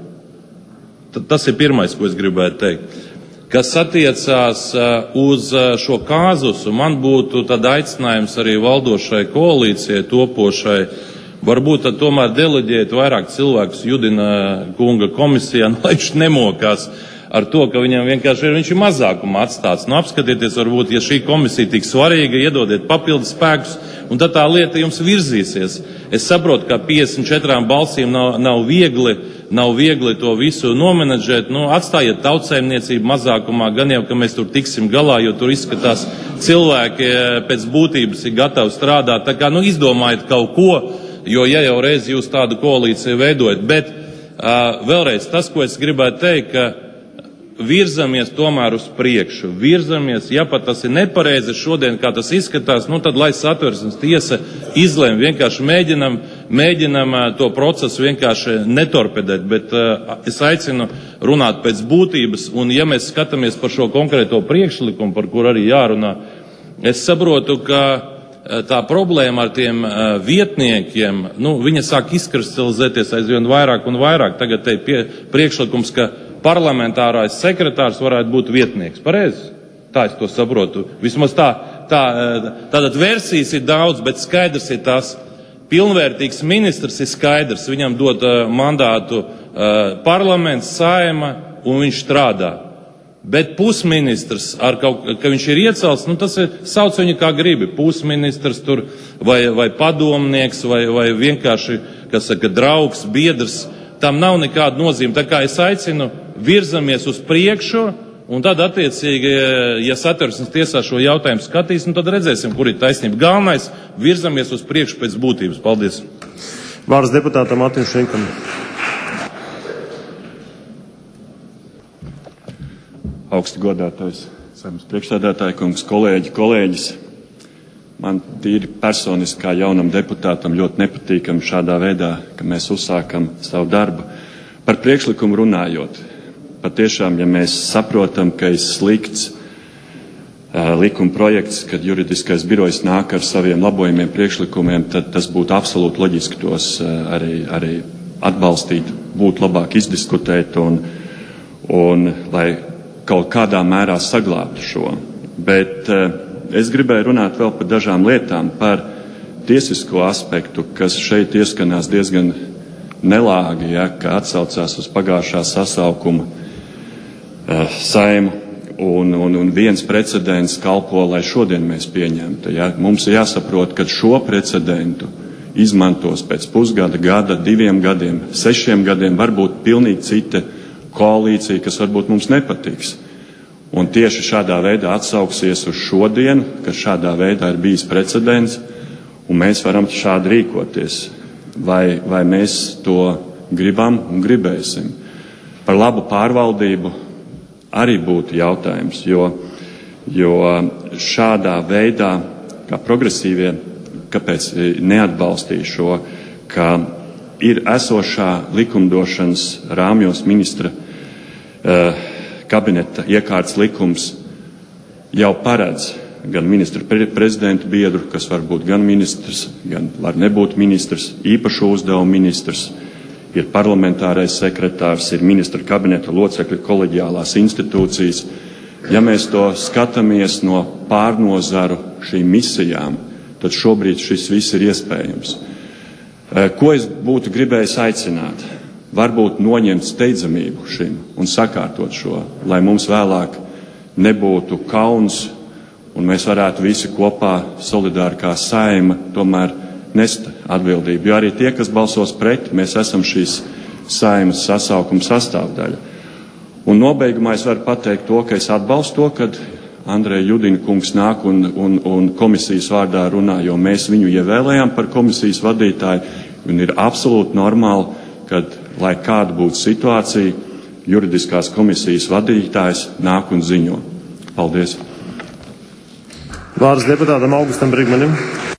S12: Tas ir pirmais, ko es gribētu teikt. Kas attiecās uz šo kāzusu, man būtu tad aicinājums arī valdošai koalīcijai, topošai, varbūt tad tomēr deleģēt vairāk cilvēkus Judina kunga komisijā, lai viņš nemokās ar to, ka viņam vienkārši ir, viņš ir mazākuma atstāts. Nu, apskatieties, varbūt, ja šī komisija tik svarīga, iedodiet papildus spēkus, un tad tā lieta jums virzīsies. Es saprotu, ka piecdesmit četrām balsīm nav, nav viegli, nav viegli to visu nomenedžēt. Nu, atstājiet tautsaimniecību mazākumā, gan jau, ka mēs tur tiksim galā, jo tur izskatās cilvēki pēc būtības ir gatavi strādāt. Tā kā, nu, izdomājiet kaut ko, jo ja jau reiz jūs tādu koalīciju veidojat. Bet uh, vēlreiz tas, ko es gribētu teikt, ka virzamies tomēr uz priekšu, virzamies, ja pat tas ir nepareizi šodien, kā tas izskatās, nu tad lai satversmes tiesa izlēm, vienkārši mēģinam, mēģinam to procesu vienkārši netorpedēt, bet uh, es aicinu runāt pēc būtības, un ja mēs skatāmies par šo konkrēto priekšlikumu, par kur arī jārunā, es saprotu, ka uh, tā problēma ar tiem uh, vietniekiem, nu, viņa sāk izkristalizēties aizvien vairāk un vairāk. Tagad te pie, priekšlikums, ka parlamentārais sekretārs varētu būt vietnieks. Pareizi? Tā es to saprotu. Vismaz tā, tā, tātad versijas ir daudz, bet skaidrs ir tas. Pilnvērtīgs ministrs ir skaidrs. Viņam dod uh, mandātu uh, parlaments, Saeima, un viņš strādā. Bet pusministrs, ar kaut, ka viņš ir iecelts, nu tas ir, sauc viņu kā gribi. Pusministrs tur, vai, vai padomnieks, vai, vai vienkārši, kas saka, draugs, biedrs. Tam nav nekāda nozīme. Tā kā es aicinu, virzamies uz priekšu, un tad attiecīgi, ja satversmes tiesā šo jautājumu skatīs, un tad redzēsim, kur ir taisnība. Galvenais, virzamies uz priekšu pēc būtības. Paldies.
S1: Vārds deputātam Matim Šenkam.
S13: Augsti godātais Saeimas priekšsēdētāja kungs, kolēģi, kolēģis. Man tīri personiski kā jaunam deputātam ļoti nepatīkam šādā veidā, ka mēs uzsākam savu darbu. Par priekšlikumu runājot, patiešām, ja mēs saprotam, ka ir slikts uh, likuma projekts, kad juridiskais birojs nāk ar saviem labojumiem priekšlikumiem, tad tas būtu absolūti loģiski tos uh, arī, arī atbalstīt, būtu labāk izdiskutēt un, un lai kaut kādā mērā saglābtu šo. Bet uh, es gribēju runāt vēl par dažām lietām, par tiesisko aspektu, kas šeit ieskanās diezgan nelāgi, ja, ka atsaucās uz pagājušā sasaukuma uh, Saimu, un, un, un viens precedents kalpo, lai šodien mēs pieņemtu. Ja. Mums ir jāsaprot, ka šo precedentu izmantos pēc pusgada, gada, diviem gadiem, sešiem gadiem, varbūt pilnīgi cita koalīcija, kas varbūt mums nepatiks. Un tieši šādā veidā atsauksies uz šodienu, ka šādā veidā ir bijis precedents, un mēs varam šādi rīkoties. Vai, vai mēs to gribam un gribēsim? Par labu pārvaldību arī būtu jautājums, jo, jo šādā veidā, kā progresīvie, kāpēc neatbalstīja šo, ka ir esošā likumdošanas rāmjos ministra uh, kabineta iekārtas likums jau paredz gan ministra prezidentu biedru, kas var būt gan ministrs, gan var nebūt ministrs, īpašu uzdevumu ministrs, ir parlamentārais sekretārs, ir ministra kabineta locekļi koleģiālās institūcijas. Ja mēs to skatāmies no pārnozaru šīm misijām, tad šobrīd šis viss ir iespējams. Ko es būtu gribējis aicināt? varbūt noņemt steidzamību šim un sakārtot šo, lai mums vēlāk nebūtu kauns un mēs varētu visi kopā solidāri kā Saeima tomēr nest atbildību. Jo arī tie, kas balsos pret, mēs esam šīs Saeimas sasaukuma sastāvdaļa. Un nobeigumā es varu pateikt to, ka es atbalstu to, kad Andreja Judina kungs nāk un, un, un komisijas vārdā runā, jo mēs viņu ievēlējām par komisijas vadītāju, un ir absolūti normāli, kad, lai kāda būtu situācija, juridiskās komisijas vadītājs nāk un ziņo. Paldies.
S1: Vārds deputātam Augustam Brigmanim.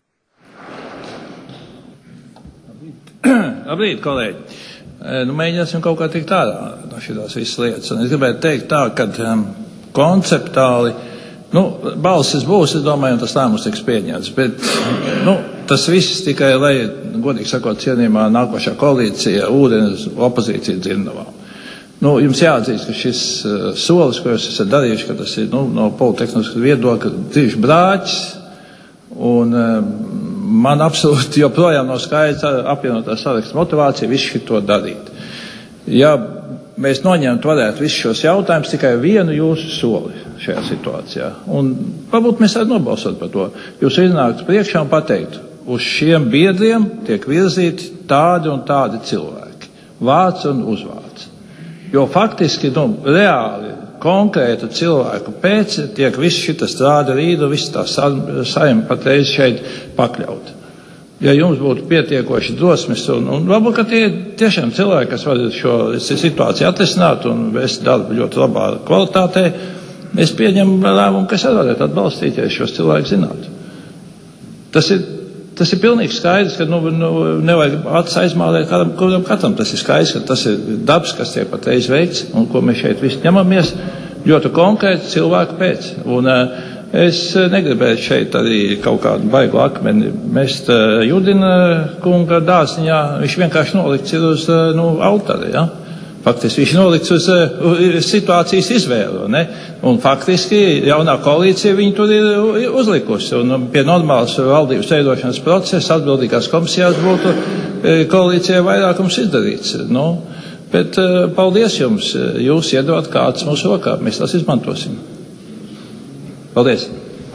S14: Labrīt, kolēģi. Nu, mēģināsim kaut kā tikt ārā no šitās visas lietas. Un es gribētu teikt tā, ka um, konceptuāli, nu, balsis būs, es domāju, un tas lēmums tiks pieņemts. Bet, nu, tas viss tikai, lai, godīgi sakot, cienījumā nākošā koalīcija, ūdens opozīcija dzirnavām. Nu, jums jāatzīst, ka šis uh, solis, ko jūs esat darījuši, ka tas ir, nu, no politehniskas viedokļa dzīves brāķis, un uh, man absolūti joprojām nav skaidrs apvienotā saraksta motivācija visu šito darīt. Ja mēs noņemt varētu visus šos jautājumus tikai vienu jūsu soli šajā situācijā, un varbūt mēs varētu nobalsot par to, jūs iznāktu priekšā un pateikt, uz šiem biedriem tiek virzīti tādi un tādi cilvēki, vārds un uzvārds. Jo faktiski, nu, reāli, konkrētu cilvēku pēc tiek viss šita strāda rīdu, viss tā Saeima patreiz šeit pakļauta. Ja jums būtu pietiekoši drosmes, un, un varbūt, ka tie tiešām cilvēki, kas var šo situāciju atrisināt un vest darbu ļoti labā kvalitātē, es pieņemu lēmumu, ka es varētu atbalstīt, ja šos cilvēkus zinātu. Tas ir Tas ir pilnīgi skaidrs, ka nu, nu, nevajag acis aizmālēt kādam, kādam katram. Tas ir skaidrs, ka tas ir darbs, kas tiek patreiz veikts, un ko mēs šeit visi ņemamies, ļoti konkrēti cilvēku pēc. Un uh, es negribētu šeit arī kaut kādu baigu akmeni mest uh, Judina kunga dāsniņā. Viņš vienkārši nolikts ir uz uh, nu, altari, ja? Faktiski viņš nolikts uz uh, situācijas izvēlu, ne? Un faktiski jaunā koalīcija viņu tur ir uzlikusi. Un pie normālas valdības veidošanas procesa atbildīgās komisijās būtu uh, koalīcijai vairākums izdarīts. Nu, bet uh, paldies jums, jūs iedod kāds mūsu rokā, mēs tās izmantosim. Paldies.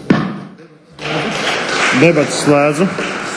S1: Debats slēdzu.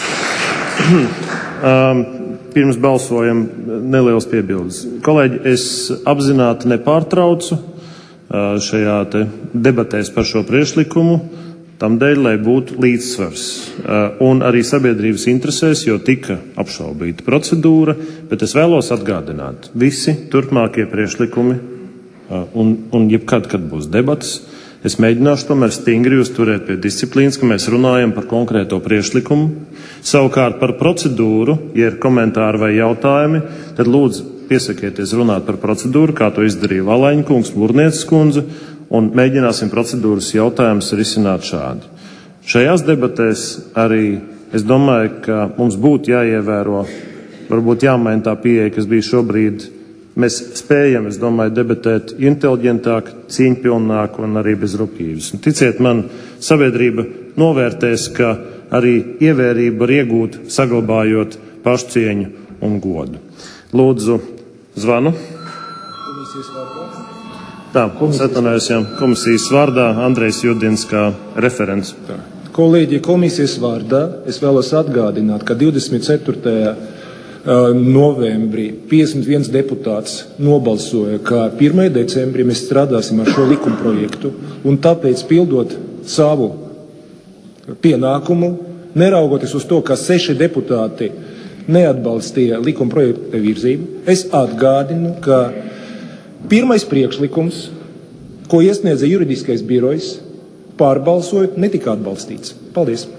S1: um, Pirms balsojam neliels piebildes. Kolēģi, es apzināti nepārtraucu šajā te debatēs par šo priekšlikumu, tam dēļ, lai būtu līdzsvars. Un arī sabiedrības interesēs, jo tika apšaubīta procedūra, bet es vēlos atgādināt, visi turpmākie priekšlikumi un, un jebkad, kad būs debatas, es mēģināšu tomēr stingri uzturēt pie disciplīnas, ka mēs runājam par konkrēto priekšlikumu. Savukārt par procedūru, ja ir komentāri vai jautājumi, tad lūdzu piesakieties runāt par procedūru, kā to izdarīja Valaiņa kungs, Murnieces kundze, un mēģināsim procedūras jautājumus risināt šādi. Šajās debatēs arī es domāju, ka mums būtu jāievēro, varbūt jāmaina tā pieeja, kas bija šobrīd. Mēs spējam, es domāju, debatēt inteliģentāk, cīņpilnāk un arī bez rupjības. Un ticiet man, sabiedrība novērtēs, ka arī ievērība var iegūt, saglabājot pašcieņu un godu. Lūdzu, zvanu. Komisijas vārdā. Tā, atvainojos, jā, komisijas vārdā Andrejs Judins kā referents.
S15: Tā. Kolēģi, komisijas vārdā es vēlos atgādināt, ka divdesmit ceturtajā novembrī piecdesmit viens deputāts nobalsoja, ka pirmajā decembrī mēs strādāsim ar šo likumprojektu, un tāpēc pildot savu pienākumu, neraugoties uz to, ka seši deputāti neatbalstīja likumprojekta virzību, es atgādinu, ka pirmais priekšlikums, ko iesniedza juridiskais birojs, pārbalsojot, netika atbalstīts. Paldies!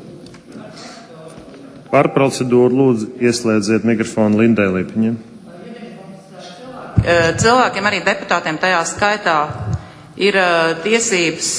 S1: Par procedūru lūdzu ieslēdziet mikrofonu Lindai Lipiņai.
S9: Cilvēkiem, arī deputātiem tajā skaitā, ir tiesības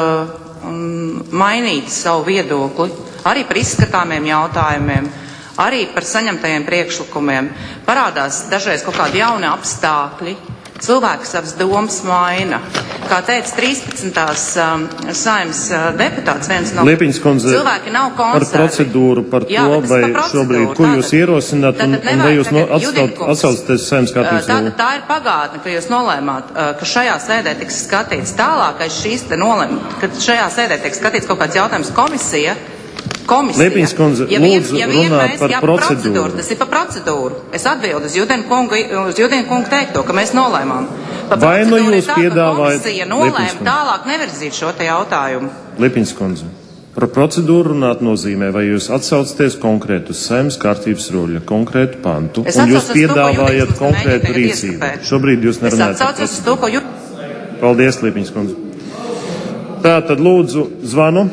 S9: mainīt savu viedokli arī par izskatāmiem jautājumiem, arī par saņemtajiem priekšlikumiem. Parādās dažreiz kaut kādi jauni apstākļi, Cilvēki savas domas maina. Kā teica trīspadsmitās um, Saeimas uh, deputāts, viens no
S1: Liepiņas kundze,
S9: cilvēki nav
S1: par
S9: konservi.
S1: procedūru, par
S9: Jā,
S1: to, vai
S9: par
S1: šobrīd, ko jūs ierosināt, un, un vai jūs no, atsauc, atsaucaties Saeimas kārtības
S9: tā,
S1: rulli?
S9: tā ir pagātne, ka jūs nolēmāt, uh, ka šajā sēdē tiks skatīts tālākais šīs te nolēm, ka šajā sēdē tiks skatīts kaut kāds jautājums komisija. Komisija.
S1: Liepiņas kundze,
S9: ja
S1: lūdzu
S9: ja
S1: runāt
S9: mēs,
S1: par
S9: jā,
S1: procedūru.
S9: Tas ir par procedūru. Es atbildu uz Judina kungu, uz Judina kungu teikto, ka mēs nolēmām. Par
S1: Vai nu
S9: procedūru
S1: jūs
S9: ir tā, ka
S1: piedāvājat-
S9: komisija
S1: Liepiņas
S9: nolēma
S1: kundze.
S9: tālāk nevirzīt šo te jautājumu.
S1: Liepiņas kundze, par procedūru runāt nozīmē, vai jūs atsaucaties konkrētu uz Saeimas kārtības ruļa, konkrētu pantu,
S9: Es
S1: un jūs
S9: atsaucos uz to, ko
S1: piedāvājat
S9: Judits mums
S1: konkrētu
S9: mēģina tagad
S1: rīcību.
S9: ieskapēt.
S1: Šobrīd jūs
S9: Es
S1: nerunājat par
S9: atsaucos uz to, ko jūs...
S1: Paldies, Liepiņas kundze. Tā tad lūdzu zvanu.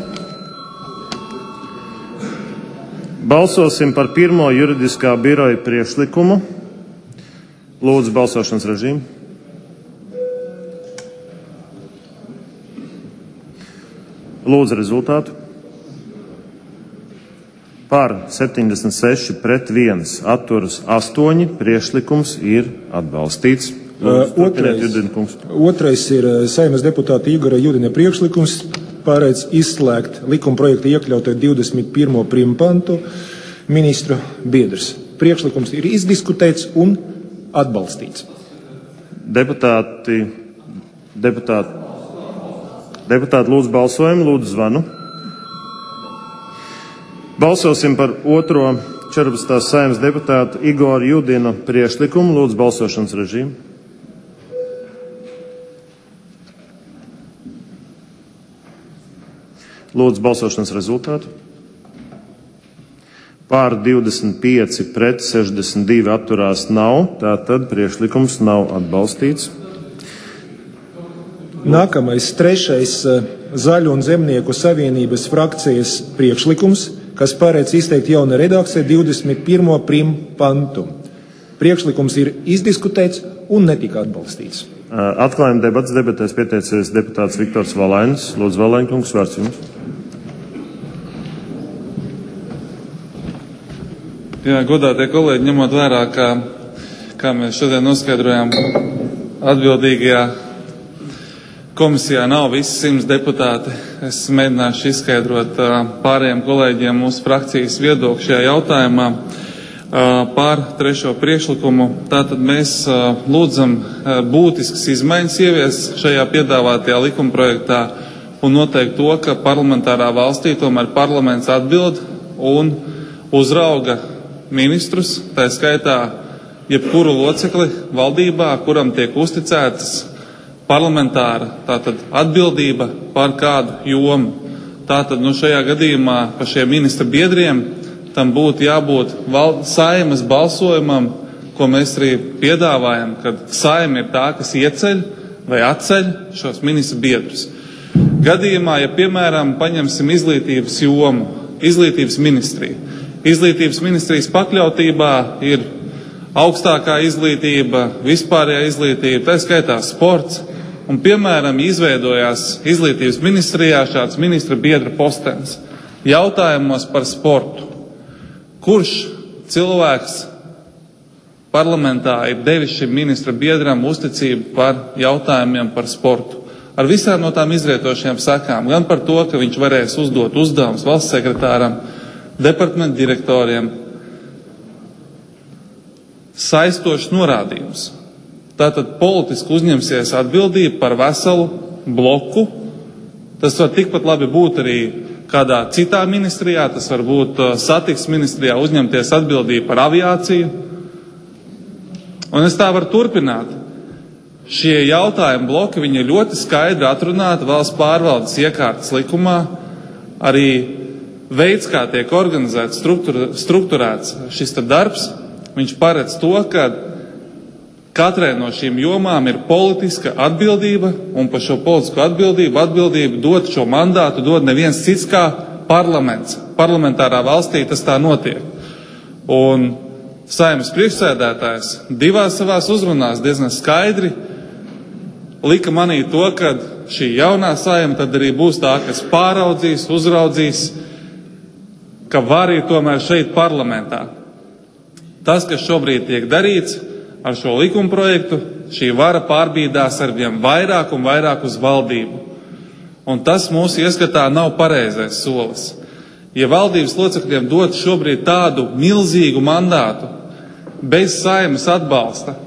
S1: Balsosim par pirmo juridiskā biroja priekšlikumu. Lūdzu, balsošanas režīmu. Lūdzu rezultātu. Par septiņdesmit seši pret viens atturas astoņi. Priekšlikums ir atbalstīts. Lūdzu, turpiniet, Judina kungs.
S15: Otrais ir uh, Saeimas deputāta Igora Judina priekšlikums, pārēdz izslēgt likuma projekta iekļautai divdesmit pirmo primpantu ministru biedrs. Priekšlikums ir izdiskutēts un atbalstīts.
S1: Deputāti, deputāti, deputāti lūdzu balsojumu, lūdzu zvanu. Balsosim par otro četrpadsmitās Saeimas deputāta Igora Judina priekšlikumu, lūdzu balsošanas režīmu. Lūdzu balsošanas rezultātu. Pār divdesmit pieci pret sešdesmit divi atturās nav, tātad priekšlikums nav atbalstīts.
S15: Nākamais, trešais Zaļu un Zemnieku savienības frakcijas priekšlikums, kas paredz izteikt jaunu redakciju divdesmit pirmo prim pantu. Priekšlikums ir izdiskutēts un netika atbalstīts.
S1: Atklājuma debats debatēs pieteicies deputāts Viktors Valainis. Lūdzu, Valaiņkungs, vārds jums.
S6: Jā, godātie kolēģi, ņemot vērā, kā, kā mēs šodien noskaidrojām, atbildīgajā komisijā nav visi simts deputāti. Es mēģināšu izskaidrot pārējiem kolēģiem mūsu frakcijas viedokli šajā jautājumā par trešo priekšlikumu. Tātad mēs lūdzam būtiskas izmaiņas ievies šajā piedāvātajā likumprojektā un noteikt to, ka parlamentārā valstī tomēr parlaments atbild un uzrauga ministrus, tā skaitā jebkuru locekli valdībā, kuram tiek uzticētas parlamentāra tātad atbildība par kādu jomu. Tātad nu, šajā gadījumā par šiem ministra biedriem tam būtu jābūt val, Saeimas balsojumam, ko mēs arī piedāvājam, kad Saeima ir tā, kas ieceļ vai atceļ šos ministra biedrus. Gadījumā, ja piemēram paņemsim izglītības jomu, izglītības ministriju, Izglītības ministrijas pakļautībā ir augstākā izglītība, vispārējā izglītība, tā skaitā sports, un, piemēram, izveidojās izglītības ministrijā šāds ministra biedra postenis jautājumos par sportu. Kurš cilvēks parlamentā ir devis šim ministra biedram uzticību par jautājumiem par sportu? Ar visām no tām izrietošajām sakām, gan par to, ka viņš varēs uzdot uzdevumus valsts sekretāram, departamentu direktoriem, saistošs norādījums. Tātad politiski uzņemsies atbildību par veselu bloku. Tas var tikpat labi būt arī kādā citā ministrijā, tas var būt satiksmes ministrijā uzņemties atbildību par aviāciju. Un es tā varu turpināt. Šie jautājumu bloki, viņi ir ļoti skaidri atrunāti valsts pārvaldes iekārtas likumā, arī veids, kā tiek organizēts, strukturēts šis darbs, viņš paredz to, ka katrai no šīm jomām ir politiska atbildība, un par šo politisko atbildību, atbildību dot šo mandātu, dod neviens cits kā parlaments. Parlamentārā valstī tas tā notiek. Un Saeimas priekšsēdētājs divās savās uzrunās diezgan skaidri lika manīt to, ka šī jaunā Saeima tad arī būs tā, kas pāraudzīs, uzraudzīs, ka var ir tomēr šeit parlamentā. Tas, kas šobrīd tiek darīts ar šo likumprojektu, šī vara pārbīdās ar vien vairāk un vairāk uz valdību. Un tas mūsu ieskatā nav pareizais solis. Ja valdības locekļiem dot šobrīd tādu milzīgu mandātu, bez Saeimas atbalsta,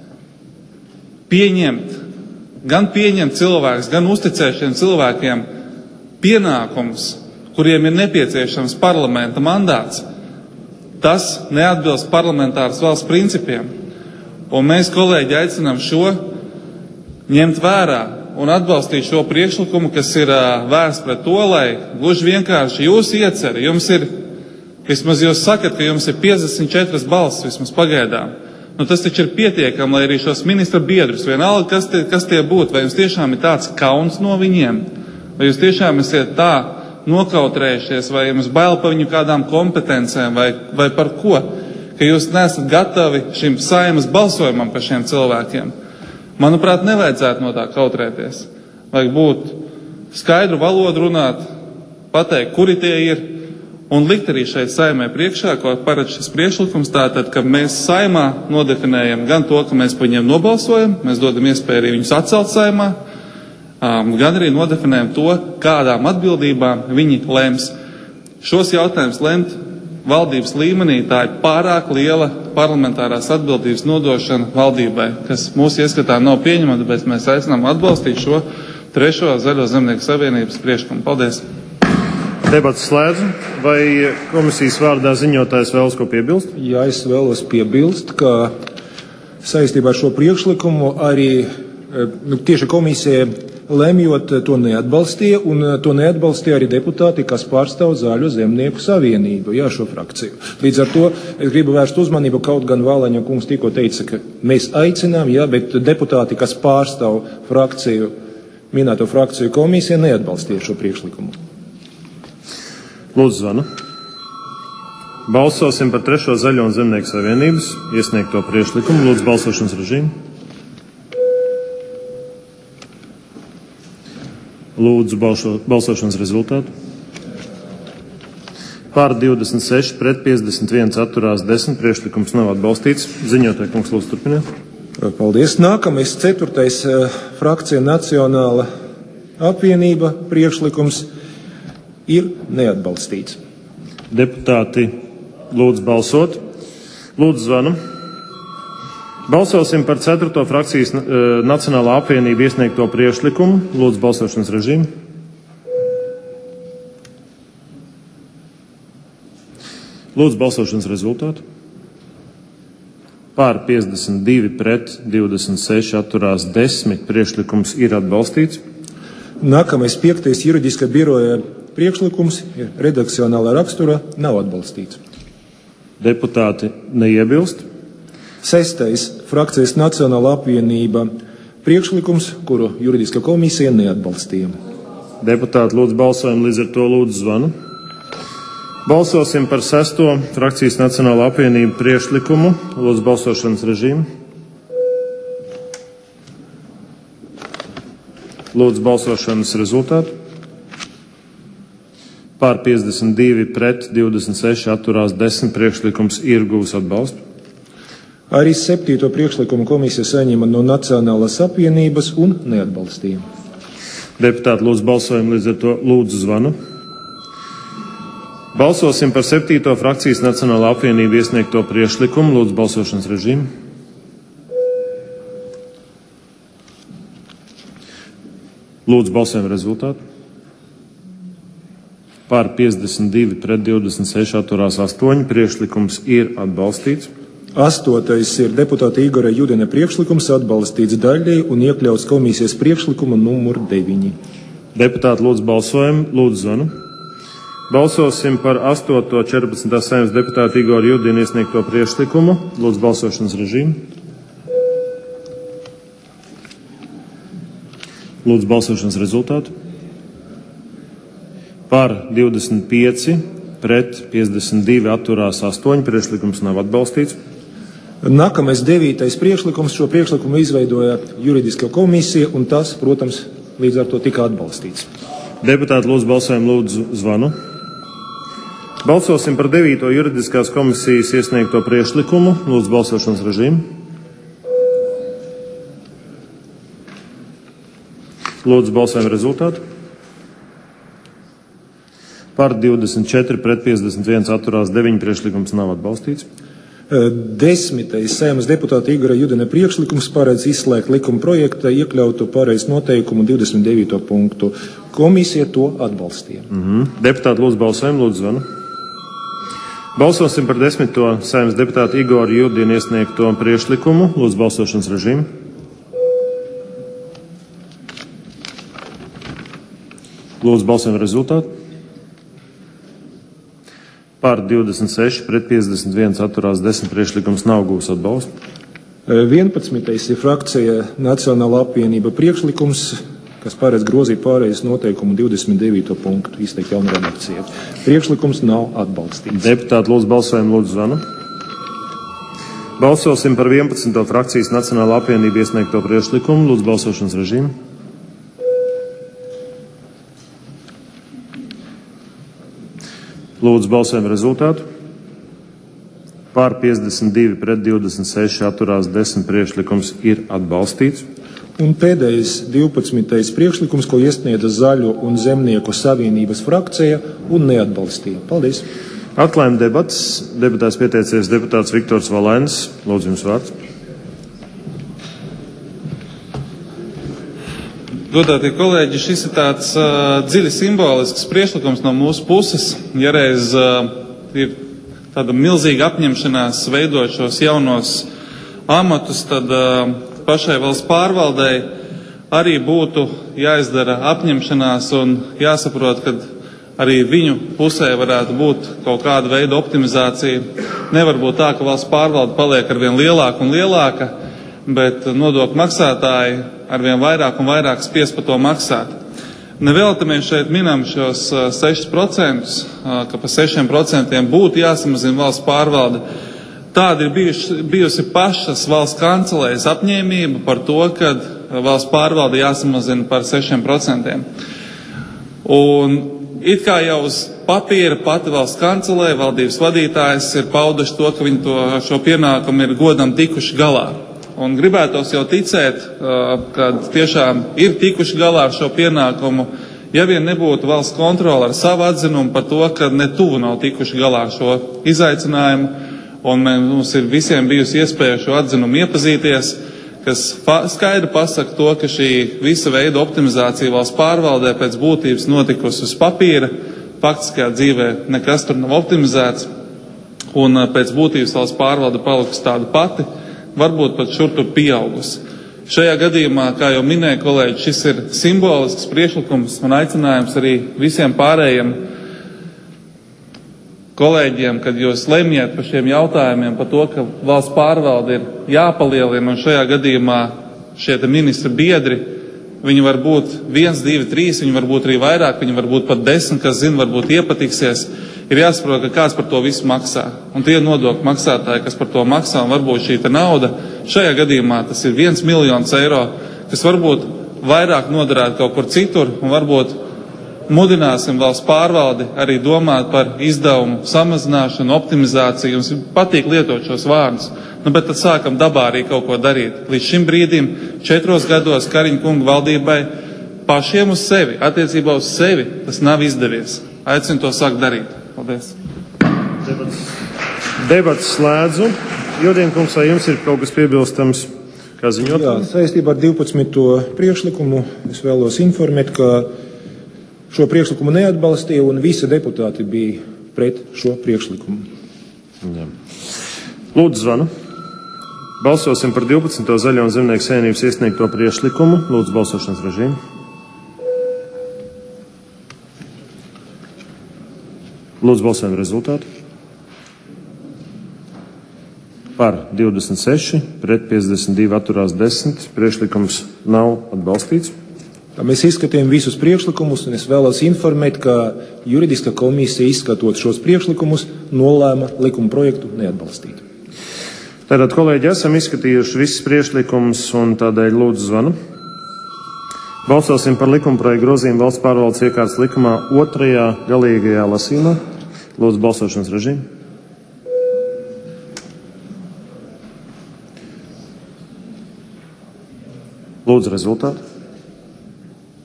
S6: pieņemt, gan pieņemt cilvēks, gan uzticēt šiem cilvēkiem pienākumus, kuriem ir nepieciešams parlamenta mandāts, tas neatbilst parlamentāras valsts principiem. Un mēs, kolēģi, aicinām šo ņemt vērā un atbalstīt šo priekšlikumu, kas ir uh, vērsts pret to, lai gluži vienkārši jūs ieceri, jums ir, vismaz jūs sakat, ka jums ir piecdesmit četras balsis vismaz pagaidām. Nu, tas taču ir pietiekami, lai arī šos ministra biedrus, vienalga, kas tie, kas tie būtu, vai jums tiešām ir tāds kauns no viņiem, vai jūs tiešām esat tā nokautrējušies, vai jums bail par viņu kādām kompetencēm, vai, vai par ko, ka jūs neesat gatavi šim Saeimas balsojumam par šiem cilvēkiem. Manuprāt, nevajadzētu no tā kautrēties. Vajag būt skaidru valodu runāt, pateikt, kuri tie ir, un likt arī šeit Saeimai priekšā, ko paredz šis priekšlikums, tātad, ka mēs Saeimā nodefinējam gan to, ka mēs par viņiem nobalsojam, mēs dodam iespēju arī viņus atcelt Saeimā, um, gan arī nodefinējam to, kādām atbildībām viņi lems. Šos jautājumus lemt valdības līmenī, tā ir pārāk liela parlamentārās atbildības nodošana valdībai, kas mūsu ieskatā nav pieņemama, bet mēs aicinām atbalstīt šo trešo Zaļo zemnieku savienības priekšlikumu. Paldies!
S1: Debats slēdzu. Vai komisijas vārdā ziņotājs vēlas ko piebilst?
S15: Jā, es vēlos piebilst, ka saistībā ar šo priekšlikumu arī nu, tieši komisija lemjot to neatbalstīja, un to neatbalstīja arī deputāti, kas pārstāv Zaļo zemnieku savienību, jā, šo frakciju. Līdz ar to es gribu vērst uzmanību, kaut gan Vālaņa kungs tikko teica, ka mēs aicinām, jā, bet deputāti, kas pārstāv frakciju, minēto frakciju komisija, neatbalstīja šo priekšlikumu.
S1: Lūdzu, zvanu. Balsosim par trešo Zaļo un zemnieku savienības iesniegto priekšlikumu. Lūdzu, balsošanas režīmu. Lūdzu, balso, balsošanas rezultātu. Pār divdesmit seši, pret piecdesmit viens, atturās desmit, priekšlikums nav atbalstīts. Ziņotāj, kungs, lūdzu, turpiniet.
S15: Paldies. Nākamais, ceturtais frakcija Nacionāla apvienība priekšlikums ir neatbalstīts.
S1: Deputāti, lūdzu balsot. Lūdzu, zvanu. Balsosim par ceturto frakcijas e, Nacionālā apvienība iesniegto priekšlikumu. Lūdzu, balsošanas režīmu. Lūdzu, balsošanas rezultātu. Pār piecdesmit divi, pret divdesmit seši, atturās desmit, priekšlikums ir atbalstīts.
S15: Nākamais, piektais juridiskā biroja priekšlikums ir redakcionālā rakstura, nav atbalstīts.
S1: Deputāti neiebilst.
S15: Sestais, frakcijas Nacionāla apvienība priekšlikums, kuru juridiskā komisija neatbalstīja.
S1: Deputāti, lūdzu balsojumu, līdz ar to lūdzu zvanu. Balsosim par sesto frakcijas Nacionāla apvienība priekšlikumu. Lūdzu balsošanas režīmu. Lūdzu balsošanas rezultātu. Pār piecdesmit divi, pret divdesmit seši, atturās desmit, priekšlikums ir guvis atbalstu.
S15: Arī septīto priekšlikumu komisija saņēma no Nacionālās apvienības un neatbalstīja.
S1: Deputāti, lūdzu balsojumu, līdz ar to lūdzu zvanu. Balsosim par septīto frakcijas Nacionālā apvienība iesniegto priekšlikumu. Lūdzu balsošanas režīmu. Lūdzu balsojumu rezultātu. Pār piecdesmit divi, pret divdesmit seši, atturās astoņi, priekšlikums ir atbalstīts.
S15: Astotais ir deputāta Igora Judina priekšlikums, atbalstīts daļēji un iekļauts komisijas priekšlikuma numur deviņi.
S1: Deputāti, lūdzu balsojumu, lūdzu zvanu. Balsosim par astoto četrpadsmitās Saeimas deputāta Igora Judina iesniegto priekšlikumu. Lūdzu balsošanas režīmu. Lūdzu balsošanas rezultātu. Par divdesmit pieci, pret piecdesmit divi, atturās astoņi, priekšlikums nav atbalstīts.
S15: Nākamais devītais priekšlikums, šo priekšlikumu izveidoja juridiskā komisija, un tas, protams, līdz ar to tika atbalstīts.
S1: Deputāti, lūdzu balsojumu, lūdzu zvanu. Balsosim par devīto juridiskās komisijas iesniegto priekšlikumu. Lūdzu balsošanas režīmu. Lūdzu, balsojam rezultātu. Par divdesmit četri, pret piecdesmit viens, atturās deviņi, priekšlikums nav atbalstīts.
S15: Desmitais Saeimas deputāta Igora Judina priekšlikums paredz izslēgt likuma projekta iekļautu pareiz noteikumu divdesmit devīto punktu. Komisija to atbalstīja.
S1: Mm-hmm. Deputāti, lūdzu, balsojam, lūdzu, zvanu. Balsosim par desmito Saeimas deputāta Igora Judina iesniegto priekšlikumu. Lūdzu, balsošanas režīmu. Lūdzu, balsojam rezultātu. Par divdesmit seši, pret piecdesmit viens, atturās desmit, priekšlikums nav gūs atbalstu.
S15: vienpadsmitais ir frakcija Nacionāla apvienība priekšlikums, kas paredz grozīt pārējais noteikumu divdesmit devīto punktu, izteikt jaunu redakciju. Priekšlikums nav atbalstīts.
S1: Deputāti, lūdzu, balsojam, lūdzu, zvanu. Balsosim par vienpadsmito frakcijas Nacionāla apvienība iesniegto priekšlikumu. Lūdzu, balsošanas režīmu. Lūdzu, balsojam rezultātu. Pār piecdesmit divi, pret divdesmit seši, atturās desmit, priekšlikums ir atbalstīts.
S15: Un pēdējais divpadsmitais priekšlikums, ko iesniedza Zaļo un Zemnieku savienības frakcija un neatbalstīja. Paldies!
S1: Atklājam debats. Debatās pieteicies deputāts Viktors Valēns. Lūdzu, jums vārds.
S6: Godātie kolēģi, šis ir tāds uh, dziļi simbolisks priekšlikums no mūsu puses. Ja reiz uh, ir tāda milzīga apņemšanās veidot šos jaunos amatus, tad uh, pašai valsts pārvaldei arī būtu jāizdara apņemšanās un jāsaprot, ka arī viņu pusē varētu būt kaut kāda veida optimizācija. Nevar būt tā, ka valsts pārvalde paliek arvien lielāka un lielāka, bet nodokļu maksātāji arvien vairāk un vairāk spiest par to maksāt. Nevelti mēs šeit minam šos sešus procentus, ka pa sešiem procentiem būtu jāsamazina valsts pārvalde. Tāda ir bijuši, bijusi pašas valsts kancelējas apņēmība par to, ka valsts pārvalde jāsamazina par sešiem procentiem. Un it kā jau uz papīra pati valsts kancelēja, valdības vadītājs ir pauduši to, ka viņi to, šo pienākumu ir godam tikuši galā. Un gribētos jau ticēt, ka tiešām ir tikuši galā ar šo pienākumu, ja vien nebūtu valsts kontrole ar savu atzinumu par to, ka ne tuvu nav tikuši galā ar šo izaicinājumu, un mums ir visiem bijusi iespēja šo atzinumu iepazīties, kas skaidri pasaka to, ka šī visa veida optimizācija valsts pārvaldē pēc būtības notikusi uz papīra, faktiskajā dzīvē nekas tur nav optimizēts, un pēc būtības valsts pārvalde palikusi tāda pati, varbūt pat šur tur pieaugusi. Šajā gadījumā, kā jau minēja kolēģi, šis ir simbolisks priekšlikums un aicinājums arī visiem pārējiem kolēģiem, kad jūs lemjat par šiem jautājumiem, par to, ka valsts pārvalde ir jāpalielina, un šajā gadījumā šie te ministri biedri, viņi var būt viens, divi, trīs, viņi var būt arī vairāk, viņi var būt pat desmit, kas zina, varbūt iepatiksies. Ir jāsaprot, ka kāds par to visu maksā. Un tie nodokļu maksātāji, kas par to maksā, un varbūt šī nauda, šajā gadījumā tas ir viens miljons eiro, kas varbūt vairāk noderētu kaut kur citur, un varbūt mudināsim valsts pārvaldi arī domāt par izdevumu samazināšanu, optimizāciju. Jums patīk lietot šos vārdus, nu, bet tad sākam dabā arī kaut ko darīt. Līdz šim brīdim, četros gados Kariņa kunga valdībai pašiem uz sevi, attiecībā uz sevi, tas nav izdevies. Aicinu to sākt darīt. Paldies.
S1: Debats, debats slēdzu. Judina kungs, vai jums ir kaut kas piebilstams, kā ziņot?
S15: Jā, saistībā ar divpadsmito priekšlikumu es vēlos informēt, ka šo priekšlikumu neatbalstīja un visi deputāti bija pret šo priekšlikumu.
S1: Jā. Lūdzu, zvanu. Balsosim par divpadsmito Zaļo un Zemnieku savienības iesniegto priekšlikumu. Lūdzu, balsošanas režīmu. Lūdzu, balsojam rezultātu. Par divdesmit seši, pret piecdesmit divi, atturās desmit. Priekšlikums nav atbalstīts.
S15: Mēs izskatījām visus priekšlikumus, un es vēlos informēt, ka juridiska komisija, izskatot šos priekšlikumus, nolēma likuma projektu neatbalstīt.
S1: Tātad, kolēģi, esam izskatījuši visus priekšlikumus, un tādēļ lūdzu zvanu. Balsosim par likumprojektu grozījumu valsts pārvaldes iekārtas likumā otrajā galīgajā lasījumā. Lūdzu, balsošanas režīmu. Lūdzu, rezultātu.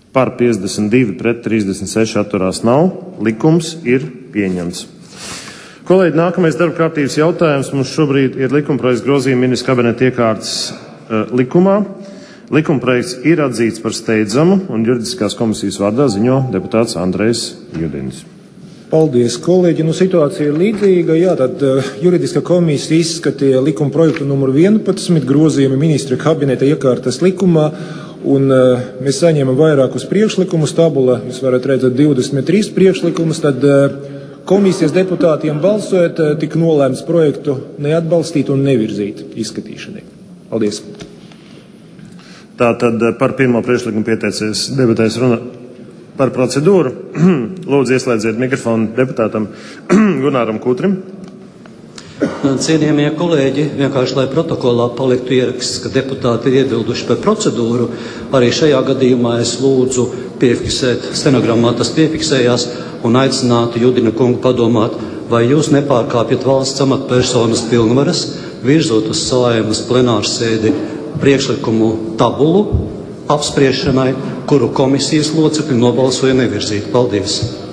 S1: Par piecdesmit divi, pret trīsdesmit seši atturās nav. Likums ir pieņemts. Kolēģi, nākamais darba kārtības jautājums mums šobrīd ir likumprojekts grozījuma ministra kabineta iekārtas uh, likumā. Likumprojekts ir atzīts par steidzamu un juridiskās komisijas vārdā ziņo deputāts Andrejs Judins.
S15: Paldies, kolēģi. Nu, situācija ir līdzīga. Jā, tad uh, juridiskā komisija izskatīja likuma projektu numuru vienpadsmit grozījumi ministra kabineta iekārtas likumā, un uh, mēs saņēmām vairākus priekšlikumus. Tabula, jūs varat redzēt, divdesmit trīs priekšlikumus, tad uh, komisijas deputātiem balsojot, uh, tika nolēmts projektu neatbalstīt un nevirzīt izskatīšanai. Paldies.
S1: Tātad par pirmo priekšlikumu pieteicies debatēs runa par procedūru. Lūdzu, ieslēdziet mikrofonu deputātam Gunāram Kūtrim.
S4: Cienījamie kolēģi, vienkārši lai protokolā paliktu ieraksts, ka deputāti ir iebilduši par procedūru, arī šajā gadījumā es lūdzu piefiksēt, stenogrammā tas piefiksējās, un aicinātu Judina kungu padomāt, vai jūs nepārkāpjat valsts amatpersonas pilnvaras, virzot uz Saeimas plenārsēdi priekšlikumu tabulu apspriešanai, kuru komisijas locekļi nobalsoja nevirzīt. Paldies.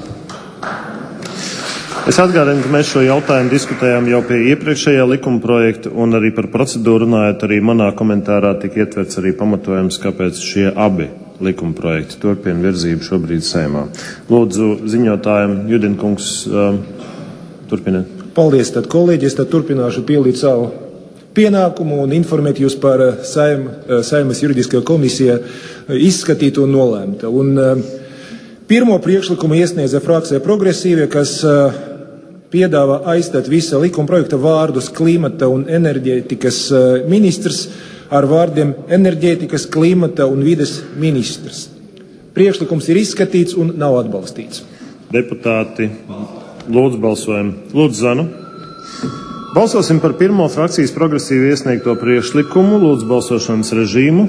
S1: Es atgādinu, ka mēs šo jautājumu diskutējām jau pie iepriekšējā likuma projekta, un arī par procedūru runājot, arī manā komentārā tika ietverts arī pamatojums, kāpēc šie abi likuma projekti turpina virzību šobrīd Saeimā. Lūdzu, ziņotājiem Judina kungs, um, turpiniet.
S15: Paldies, tad kolēģi, es tad turpināšu pildīt savu pienākumu un informēt jūs par Saim, Saimas juridiskajā komisijā izskatītu un nolēmtu. Un pirmo priekšlikumu iesniedza frakcija Progresīvie, kas piedāvā aizstāt visa likuma projekta vārdus klimata un enerģētikas ministrs ar vārdiem enerģētikas, klimata un vides ministrs. Priekšlikums ir izskatīts un nav atbalstīts.
S1: Deputāti, lūdzu balsojam. Lūdzu, Zanu. Balsosim par pirmo frakcijas Progresīvi iesniegto priekšlikumu. Lūdzu balsošanas režīmu.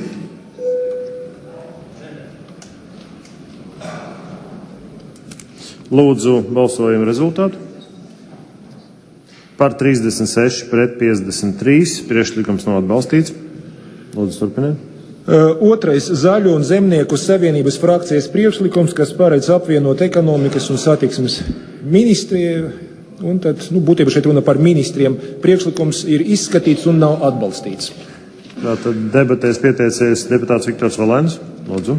S1: Lūdzu balsojumu rezultātu. Par trīsdesmit seši pret piecdesmit trīs. Priekšlikums nav atbalstīts. Lūdzu turpiniet.
S15: Uh, otrais Zaļo un Zemnieku savienības frakcijas priekšlikums, kas paredz apvienot ekonomikas un satiksmes ministriju. Un tad, nu, būtībā šeit runa par ministriem. Priekšlikums ir izskatīts un nav atbalstīts.
S1: Tātad debatēs pieteicies deputāts Viktors Valēns. Lūdzu.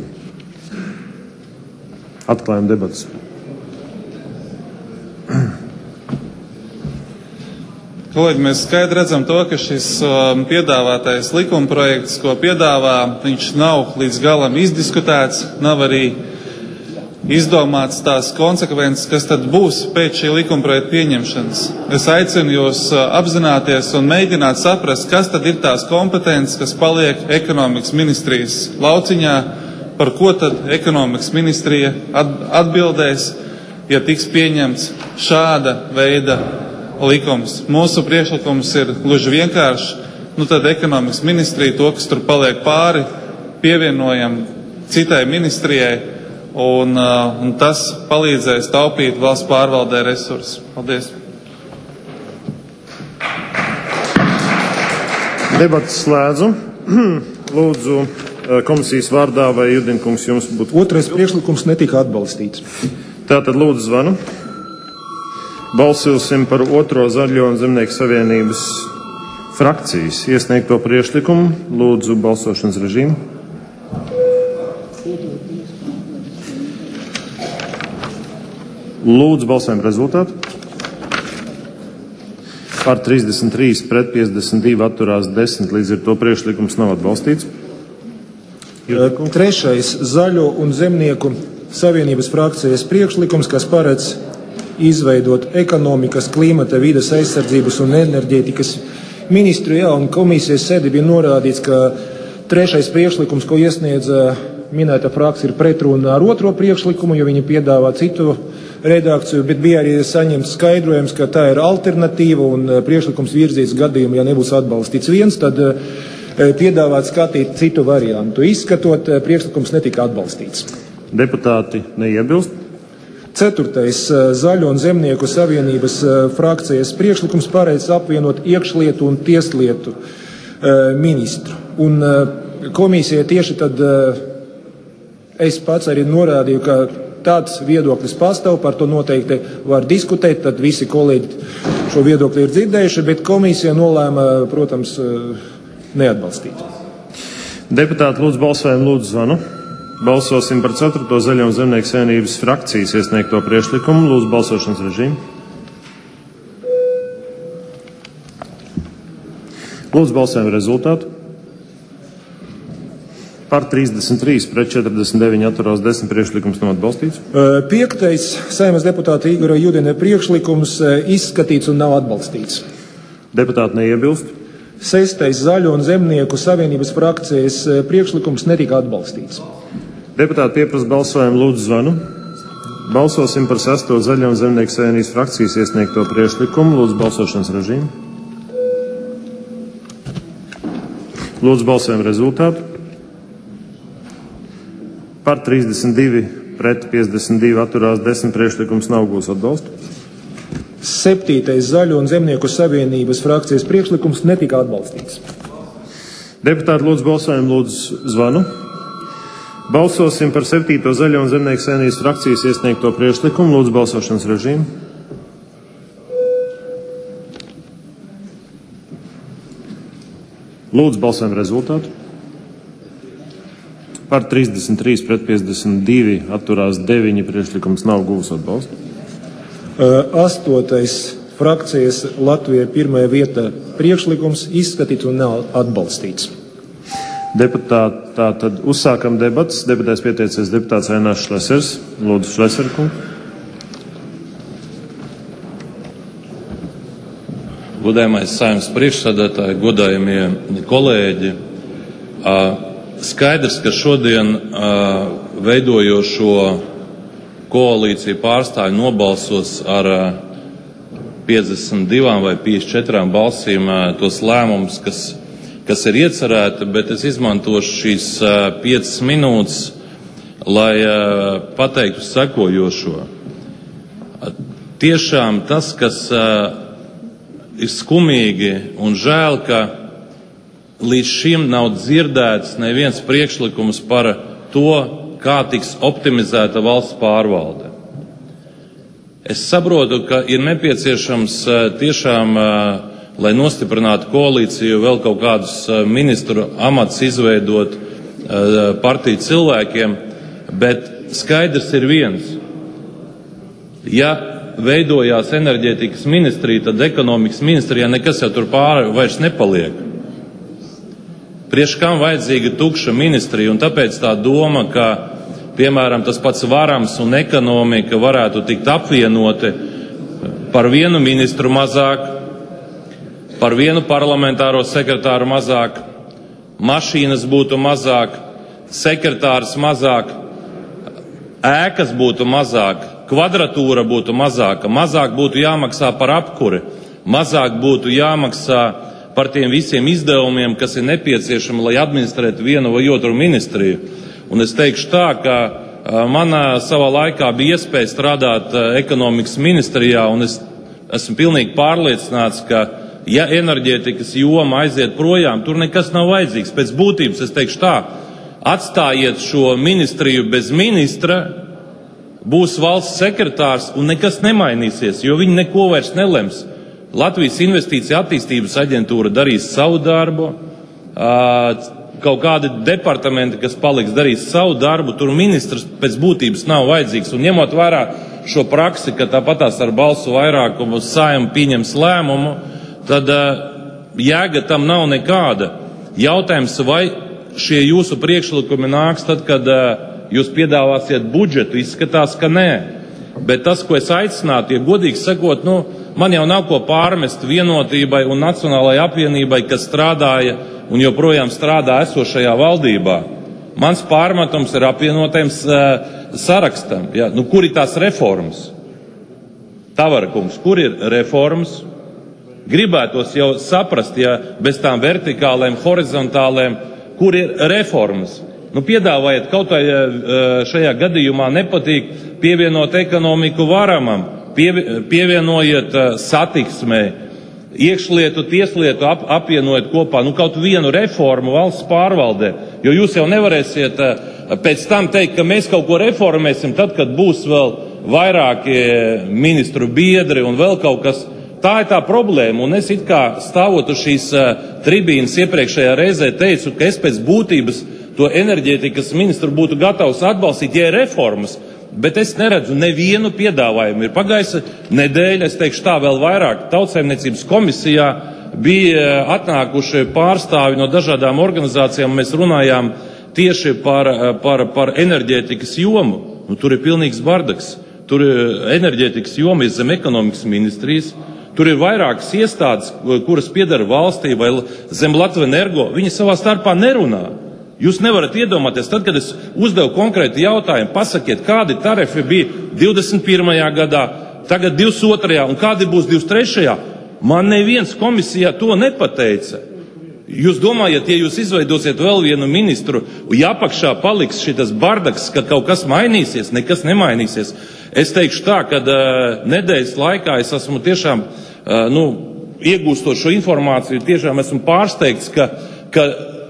S1: Atklājam debatas.
S6: Kolēģi, mēs skaidri redzam to, ka šis um, piedāvātais likumprojekts, ko piedāvā, viņš nav līdz galam izdiskutēts, nav arī izdomāts tās konsekvences, kas tad būs pēc šī likumprojekta pieņemšanas. Es aicinu jūs apzināties un mēģināt saprast, kas tad ir tās kompetences, kas paliek ekonomikas ministrijas lauciņā, par ko tad ekonomikas ministrija atbildēs, ja tiks pieņemts šāda veida likums. Mūsu priekšlikums ir gluži vienkārši, nu tad ekonomikas ministrija to, kas tur paliek pāri, pievienojam citai ministrijai, Un, uh, un tas palīdzēs taupīt valsts pārvaldē resursus. Paldies.
S1: Debatas slēdzu. Lūdzu, komisijas vārdā vai Judinkungs jums būtu.
S15: Otrais priekšlikums netika atbalstīts.
S1: Tātad lūdzu zvanu. Balsosim par otro Zaļo un Zemnieku savienības frakcijas iesniegto priekšlikumu. Lūdzu balsošanas režīmu. Lūdzu, balsojam rezultātu. Par trīsdesmit trīs pret piecdesmit divi atturās desmit, līdz ar to priekšlikums nav atbalstīts.
S15: Judinkungs. Trešais Zaļo un Zemnieku savienības frakcijas priekšlikums, kas paredz izveidot ekonomikas, klimata, vides aizsardzības un enerģētikas ministru. Jā, un komisijas sēdē bija norādīts, ka trešais priekšlikums, ko iesniedza minēta frakcija, ir pretrunā ar otro priekšlikumu, jo viņi piedāvā citu redakciju, bet bija arī saņemts skaidrojums, ka tā ir alternatīva un priekšlikums virzīts gadījumu, ja nebūs atbalstīts viens, tad piedāvāt skatīt citu variantu. Izskatot, priekšlikums netika atbalstīts.
S1: Deputāti neiebilst?
S15: Ceturtais Zaļo un Zemnieku savienības frakcijas priekšlikums paredz apvienot iekšlietu un tieslietu ministru. Un komisija tieši tad es pats arī norādīju, ka tāds viedoklis pastāv, par to noteikti var diskutēt, tad visi kolēģi šo viedokli ir dzirdējuši, bet komisija nolēma, protams, neatbalstīt.
S1: Deputāti, lūdzu balsojumu, lūdzu zvanu. Balsosim par ceturto Zaļo un Zemnieku savienības frakcijas iesniegto priekšlikumu. Lūdzu balsošanas režīmu. Lūdzu balsojumu rezultātu. Par trīsdesmit trīs pret četrdesmit deviņi atturās desmit priekšlikums nav atbalstīts.
S15: Piektais Saeimas deputāta Igora Judina priekšlikums izskatīts un nav atbalstīts.
S1: Deputāti neiebilst.
S15: Sestais Zaļo un Zemnieku savienības frakcijas priekšlikums netika atbalstīts.
S1: Deputāti pieprasa balsojumu, lūdzu zvanu. Balsosim par sesto Zaļo un Zemnieku savienības frakcijas iesniegto priekšlikumu. Lūdzu balsošanas režīmu. Lūdzu balsojumu rezultātu. Par trīsdesmit divi pret piecdesmit divi atturās desmit priekšlikums nav gūs atbalstu.
S15: Septītais Zaļo un Zemnieku savienības frakcijas priekšlikums netika atbalstīts.
S1: Deputāti, lūdzu balsojumu, lūdzu zvanu. Balsosim par septīto Zaļo un Zemnieku savienības frakcijas iesniegto priekšlikumu. Lūdzu balsošanas režīmu. Lūdzu balsojumu rezultātu. Par trīsdesmit trīs pret piecdesmit divi atturās deviņi priekšlikums nav gūs atbalstu.
S15: Astotais frakcijas Latvijai pirmajā vietā priekšlikums izskatīts un nav atbalstīts.
S1: Deputāti, tā tad uzsākam debatas. Debatēs pieteicies deputāts Ainārs Šlesers. Lūdzu, Šleser kungs.
S12: Godājamais Saeimas priekšsēdētāji, godājamie kolēģi. Skaidrs, ka šodien uh, veidojošo koalīciju pārstāvji nobalsos ar uh, piecdesmit divām vai piecdesmit četrām balsīm uh, tos lēmumus, kas, kas ir iecerēti, bet es izmantošu šīs uh, piecas minūtes, lai uh, pateiktu sekojošo. Uh, tiešām tas, kas uh, ir skumīgi un žēl, ka līdz šim nav dzirdēts neviens priekšlikums par to, kā tiks optimizēta valsts pārvalde. Es saprotu, ka ir nepieciešams tiešām, lai nostiprinātu koalīciju, vēl kaut kādus ministru amats izveidot partiju cilvēkiem, bet skaidrs ir viens. Ja veidojās enerģētikas ministrija, tad ekonomikas ministrijā nekas jau tur pāri vairs nepaliek. Priekš kam vajadzīga tukša ministrija, un tāpēc tā doma, ka, piemēram, tas pats varams un ekonomika varētu tikt apvienoti par vienu ministru mazāk, par vienu parlamentāro sekretāru mazāk, mašīnas būtu mazāk, sekretārs mazāk, ēkas būtu mazāk, kvadratūra būtu mazāka, mazāk būtu jāmaksā par apkuri, mazāk būtu jāmaksā par tiem visiem izdevumiem, kas ir nepieciešami, lai administrētu vienu vai otru ministriju. Un es teikšu tā, ka man savā laikā bija iespēja strādāt ekonomikas ministrijā, un es esmu pilnīgi pārliecināts, ka ja enerģētikas joma aiziet projām, tur nekas nav vajadzīgs. Pēc būtības es teikšu tā, atstājiet šo ministriju bez ministra, būs valsts sekretārs un nekas nemainīsies, jo viņi neko vairs nelems. Latvijas Investīcija attīstības aģentūra darīs savu darbu, kaut kādi departamenti, kas paliks, darīs savu darbu, tur ministrs pēc būtības nav vajadzīgs. Un ņemot vērā šo praksi, ka tāpatās ar balsu vairākumu Saeima pieņems lēmumu, tad jēga tam nav nekāda. Jautājums, vai šie jūsu priekšlikumi nāks tad, kad jūs piedāvāsiet budžetu, izskatās, ka nē. Bet tas, ko es aicinātu, ja godīgi sakot, nu, man jau nav ko pārmest Vienotībai un Nacionālajai apvienībai, kas strādāja un joprojām strādā esošajā valdībā. Mans pārmetums ir apvienotajam sarakstam. Ja? Nu, kur ir tās reformas? Tavara kungs, kur ir reformas? Gribētos jau saprast, ja bez tām vertikālēm, horizontālēm, kur ir reformas? Nu, piedāvājiet kaut vai šajā gadījumā nepatīk pievienot ekonomiku varamam, pievienojiet satiksmē, iekšlietu, tieslietu ap, apvienojot kopā, nu kaut vienu reformu valsts pārvaldē, jo jūs jau nevarēsiet pēc tam teikt, ka mēs kaut ko reformēsim tad, kad būs vēl vairāki ministru biedri un vēl kaut kas. Tā ir tā problēma, un es it kā stāvot uz šīs uh, tribīnas iepriekšējā reizē teicu, ka es pēc būtības to enerģētikas ministru būtu gatavs atbalstīt, ja ir reformas, bet es neredzu nevienu piedāvājumu. Ir pagaisa nedēļa, es teikšu tā vēl vairāk, Tautsaimniecības komisijā bija atnākuši pārstāvi no dažādām organizācijām, mēs runājām tieši par, par, par enerģētikas jomu. Nu, tur ir pilnīgs bardaks, tur ir enerģētikas joma ir zem ekonomikas ministrijas. Tur ir vairākas iestādes, kuras piedara valstī vai zem Latvenergo. Viņi savā starpā nerunā. Jūs nevarat iedomāties, tad, kad es uzdevu konkrēti jautājumu, pasakiet, kādi tarifi bija divdesmit pirmajā gadā, tagad divdesmit otrajā un kādi būs divdesmit trešajā. Man neviens komisijā to nepateica. Jūs domājat, ja jūs izveidosiet vēl vienu ministru, ja apakšā paliks šitas bardaks, ka kaut kas mainīsies, nekas nemainīsies. Es teikšu tā, ka uh, nedēļas laikā es esmu tiešām, uh, nu, iegūstot šo informāciju, tiešām esmu pārsteigts, ka, ka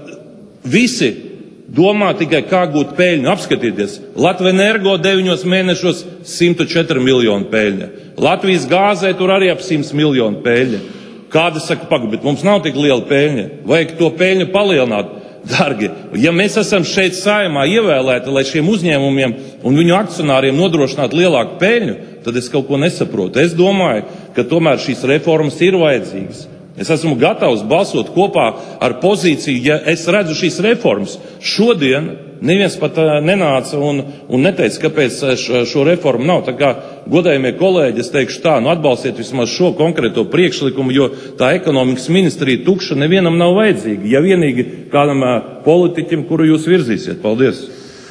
S12: visi domā tikai kā gūt peļņu. Apskatieties, Latvenergo deviņos mēnešos simt četri miljoni peļņa. Latvijas gāzē tur arī ap simt miljoni peļņa. Kāda saka, pagaid, bet mums nav tik liela peļņa. Vajag to peļņu palielināt. Dargi, ja mēs esam šeit Saeimā ievēlēti, lai šiem uzņēmumiem un viņu akcionāriem nodrošinātu lielāku peļņu, tad es kaut ko nesaprotu. Es domāju, ka tomēr šīs reformas ir vajadzīgas. Es esmu gatavs balsot kopā ar pozīciju, ja es redzu šīs reformas. Šodien neviens pat nenāca un, un neteica, kāpēc šo reformu nav. Tā kā, godējumie kolēģi, es teikšu tā, nu atbalstiet vismaz šo konkrēto priekšlikumu, jo tā ekonomikas ministrija tukša nevienam nav vajadzīga. Ja vienīgi kādam politiķim, kuru jūs virzīsiet. Paldies.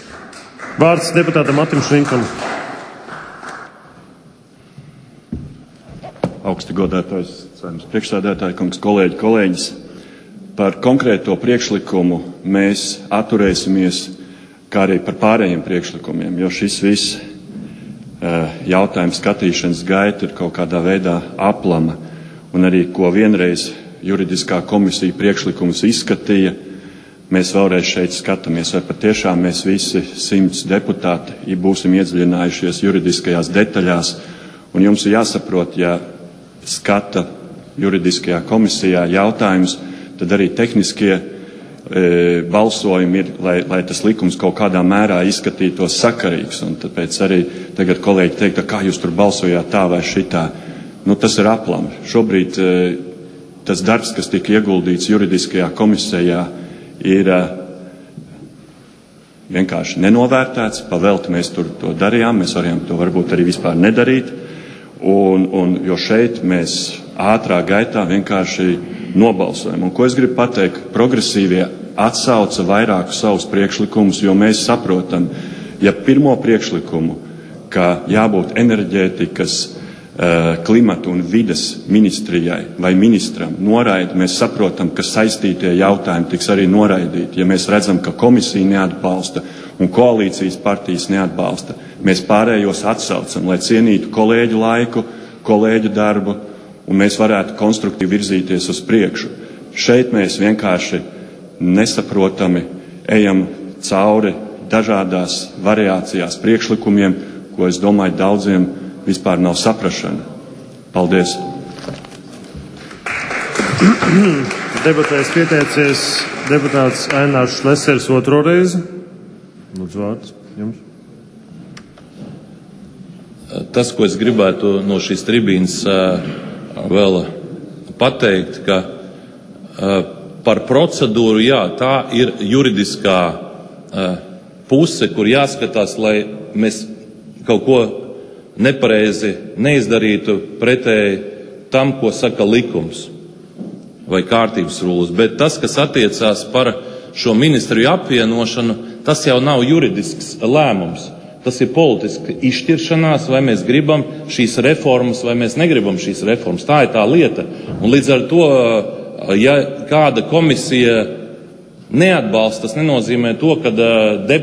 S1: Vārds deputātam Matim Šrinkam.
S13: Augsti godātais Saeimas priekšsēdētāji, kungs, kolēģi, kolēģis. Par konkrēto priekšlikumu mēs atturēsimies, kā arī par pārējiem priekšlikumiem, jo šis viss uh, jautājums skatīšanas gaita ir kaut kādā veidā aplama, un arī ko vienreiz juridiskā komisija priekšlikumus izskatīja, mēs vēlreiz šeit skatāmies, vai patiešām mēs visi simts deputāti būsim iedziļinājušies juridiskajās detaļās, un jums ir jāsaprot, ja skata juridiskajā komisijā jautājumus, tad arī tehniskie e, balsojumi ir, lai, lai tas likums kaut kādā mērā izskatītos sakarīgs. Un tāpēc arī tagad kolēģi teikt, kā jūs tur balsojāt tā vai šitā. Nu, tas ir aplami. Šobrīd e, tas darbs, kas tika ieguldīts juridiskajā komisijā, ir e, vienkārši nenovērtēts. Pavelti mēs tur to darījām, mēs varējām to varbūt arī vispār nedarīt. Un, un, jo šeit mēs ātrā gaitā vienkārši nobalsojam. Un ko es gribu pateikt? Progresīvie atsauca vairāku savus priekšlikumus, jo mēs saprotam, ja pirmo priekšlikumu, ka jābūt enerģētikas, klimata un vides ministrijai vai ministram noraida, mēs saprotam, ka saistītie jautājumi tiks arī noraidīti. Ja mēs redzam, ka komisija neatbalsta un koalīcijas partijas neatbalsta, mēs pārējos atsaucam, lai cienītu kolēģu laiku, kolēģu darbu, un mēs varētu konstruktīvi virzīties uz priekšu. Šeit mēs vienkārši nesaprotami ejam cauri dažādās variācijās priekšlikumiem, ko es domāju daudziem vispār nav saprašana. Paldies!
S1: Debatēs pieteicies deputāts Ainārs Šlesers otro reizi. Lūdzu, vārds jums.
S12: Tas, ko es gribētu no šīs tribīnas vēl pateikt, ka par procedūru, jā, tā ir juridiskā puse, kur jāskatās, lai mēs kaut ko nepareizi neizdarītu pretēji tam, ko saka likums vai kārtības rulus. Bet tas, kas attiecās par šo ministriju apvienošanu, tas jau nav juridisks lēmums. Tas ir politiski izšķiršanās, vai mēs gribam šīs reformas, vai mēs negribam šīs reformas. Tā ir tā lieta. Un līdz ar to, ja kāda komisija neatbalsta, tas nenozīmē to, ka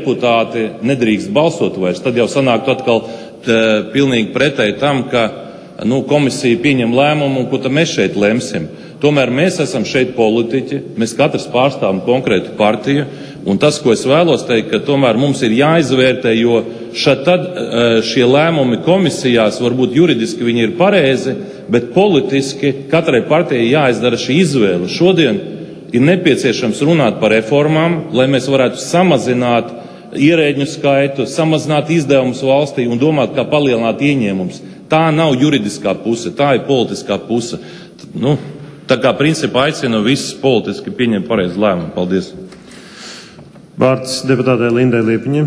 S12: deputāti nedrīkst balsot vairs. Tad jau sanāktu atkal t, pilnīgi pretēji tam, ka nu, komisija pieņem lēmumu, un ko tad mēs šeit lemsim. Tomēr mēs esam šeit politiķi, mēs katrs pārstāvam konkrētu partiju, un tas, ko es vēlos teikt, ka tomēr mums ir jāizvērtē, jo šad tad šie lēmumi komisijās, varbūt juridiski viņi ir pareizi, bet politiski katrai partijai jāizdara šī izvēle. Šodien ir nepieciešams runāt par reformām, lai mēs varētu samazināt ierēģņu skaitu, samazināt izdevumus valstī un domāt, kā palielināt ieņēmumus. Tā nav juridiskā puse, tā ir politiskā puse. Nu, tā kā principā aicinu visus politiski pieņemt pareizu lēmumu. Paldies.
S1: Vārds deputātei Lindai Liepiņai.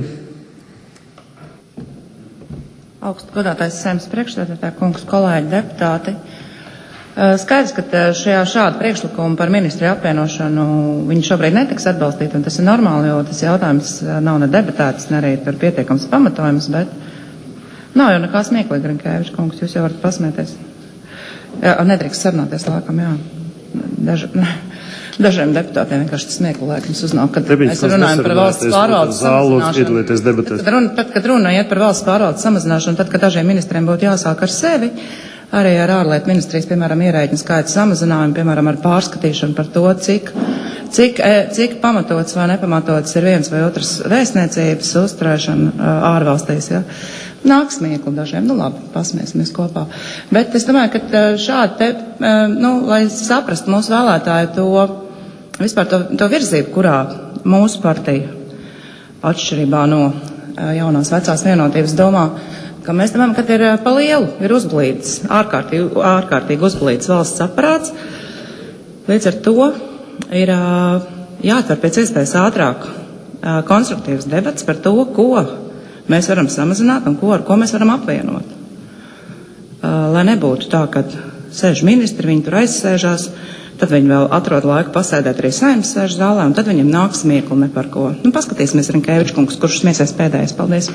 S9: Augstu godātais Saeimas priekšsēdētāja kungs, kolēģi, deputāti. Skaidrs, ka šajā šāda priekšlikuma par ministriju apvienošanu viņi šobrīd netiks atbalstīti, un tas ir normāli, jo tas jautājums nav ne debatēts, ne arī tur pietiekams pamatojums, bet nav jau nekā smieklīgi, Rinkēvičs kungs, jūs jau varat pasmieties. Jā, nedrīkst sarunāties laikam, jā. Daži, dažiem deputātiem vienkārši tas smieklīgums uznāk, kad
S1: Tepiņas,
S9: mēs runājam par valsts pārvaldes samazināšanu. Tad, kad runa, tad, kad runa iet par valsts pārvaldes samazināšanu, tad, kad dažiem ministriem būtu jāsāk ar sevi, arī ar ārlietu ministrijas, piemēram, ierēģņu skaita samazinājumu, piemēram, ar pārskatīšanu par to, cik, cik, cik pamatots vai nepamatots ir viens vai otrs vēstniecības uzturēšana ārvalstīs. Ja? Nāk smiekli dažiem, nu labi, pasmiesimies kopā. Bet es domāju, ka šādi te, nu, lai saprastu mūsu vēlētāju to, vispār to, to virzību, kurā mūsu partija atšķirībā no jaunās vecās vienotības domā, ka mēs domājam, ka ir pa lielu, ir uzblīdis, ārkārtīgi, ārkārtīgi uzblīdis valsts aparāts. Līdz ar to ir jāatver pēc iespējas ātrāk konstruktīvas debats par to, ko mēs varam samazināt un ko, ar ko mēs varam apvienot. Lai nebūtu tā, ka sēž ministri, viņi tur aizsēžās, tad viņi vēl atrod laiku pasēdēt arī Saeimas sēžu zālē, un tad viņiem nāk smiekli ne par ko. Nu, paskatīsimies, Rinkēvičs kungs, kurš smiesies pēdējais. Paldies.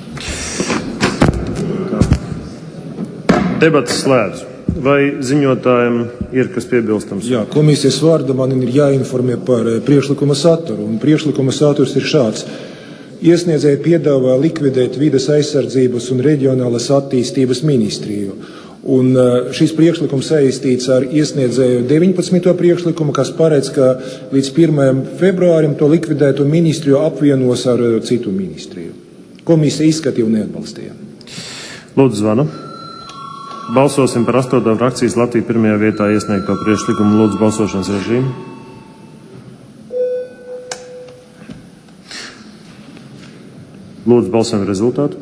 S1: Debats slēdz. Vai ziņotājiem ir kas piebilstams?
S15: Jā, komisijas vārda man ir jāinformē par priekšlikuma saturu, un priekšlikuma saturs ir šāds. Iesniedzēji piedāvā likvidēt vides aizsardzības un reģionālas attīstības ministriju. Un šis priekšlikums saistīts ar iesniedzēju deviņpadsmito priekšlikumu, kas paredz, ka līdz pirmajam februārim to likvidēto ministriju apvienos ar citu ministriju. Komisija izskatīja un neatbalstīja.
S1: Lūdzu, zvanu. Balsosim par astoto frakcijas Latviju pirmajā vietā iesniegto priekšlikumu. Lūdzu, balsošanas režīmu. Lūdzu, balsojam rezultātu.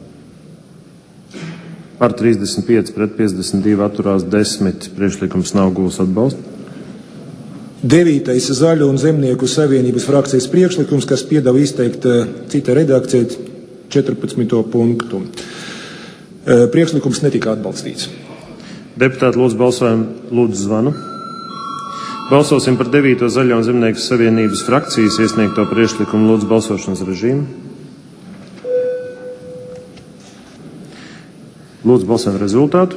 S1: Par trīsdesmit pieci pret piecdesmit divi atturās desmit. Priekšlikums nav guvis atbalstu.
S15: Devītais Zaļo un Zemnieku savienības frakcijas priekšlikums, kas piedāvā izteikt cita redakcija četrpadsmito punktu. Priekšlikums netika atbalstīts.
S1: Deputāti, lūdzu, balsojam, lūdzu, zvanu. Balsosim par devīto Zaļo un Zemnieku savienības frakcijas iesniegto priekšlikumu. Lūdzu, balsošanas režīmu. Lūdzu, balsojam rezultātu.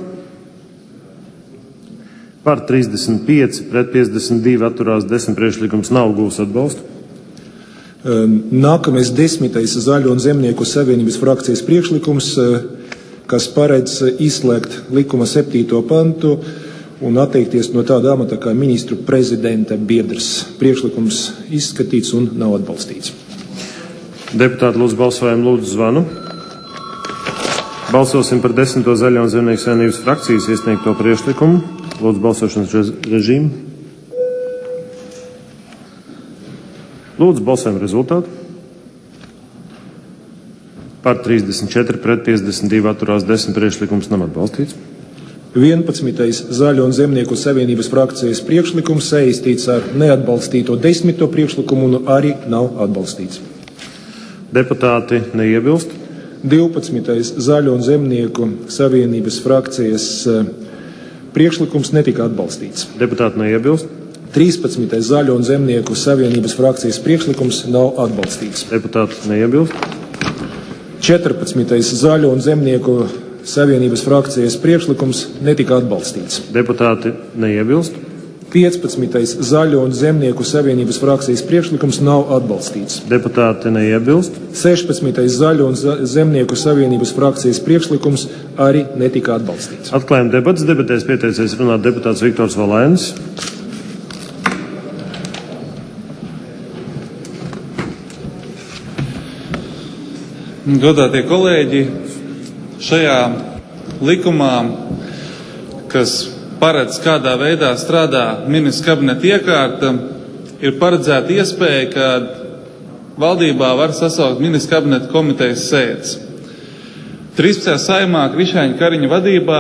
S1: Par trīsdesmit pieci pret piecdesmit divi atturās desmit. Priekšlikums nav guvis atbalstu.
S15: Nākamais desmitais Zaļo un Zemnieku savienības frakcijas priekšlikums, kas paredz izslēgt likuma septīto pantu un atteikties no tāda amata kā ministru prezidenta biedrs. Priekšlikums izskatīts un nav atbalstīts.
S1: Deputāti, lūdzu, balsojam, lūdzu, zvanu. Balsosim par desmito Zaļo un Zemnieku savienības frakcijas iesniegto priekšlikumu. Lūdzu, balsošanas režīmu. Lūdzu, balsojam rezultātu. Par trīsdesmit četri pret piecdesmit divi atturās desmit. Priekšlikums nav atbalstīts.
S15: vienpadsmitais Zaļo un Zemnieku savienības frakcijas priekšlikums saistīts ar neatbalstīto desmito priekšlikumu un arī nav atbalstīts.
S1: Deputāti neiebilst.
S15: divpadsmitais Zaļo un Zemnieku savienības frakcijas priekšlikums netika atbalstīts.
S1: Deputāti neiebilst.
S15: trīspadsmitais Zaļo un Zemnieku savienības frakcijas priekšlikums nav atbalstīts.
S1: Deputāti neiebilst.
S15: četrpadsmitais Zaļo un Zemnieku savienības frakcijas priekšlikums netika atbalstīts.
S1: Deputāti neiebilst.
S15: piecpadsmitais Zaļo un Zemnieku savienības frakcijas priekšlikums nav atbalstīts.
S1: Deputāti neiebilst.
S15: sešpadsmitais Zaļo un Zemnieku savienības frakcijas priekšlikums arī netika atbalstīts.
S1: Atklājam debatas. Debatēs pieteicies runāt deputāts Viktors Valēns.
S6: Godātie kolēģi, šajā likumā, kas paredz, kādā veidā strādā ministra kabineta iekārta, ir paredzēta iespēja, ka valdībā var sasaukt ministra kabineta komitejas sēdes. trīspadsmitajā saimā Krišjāņa Kariņa vadībā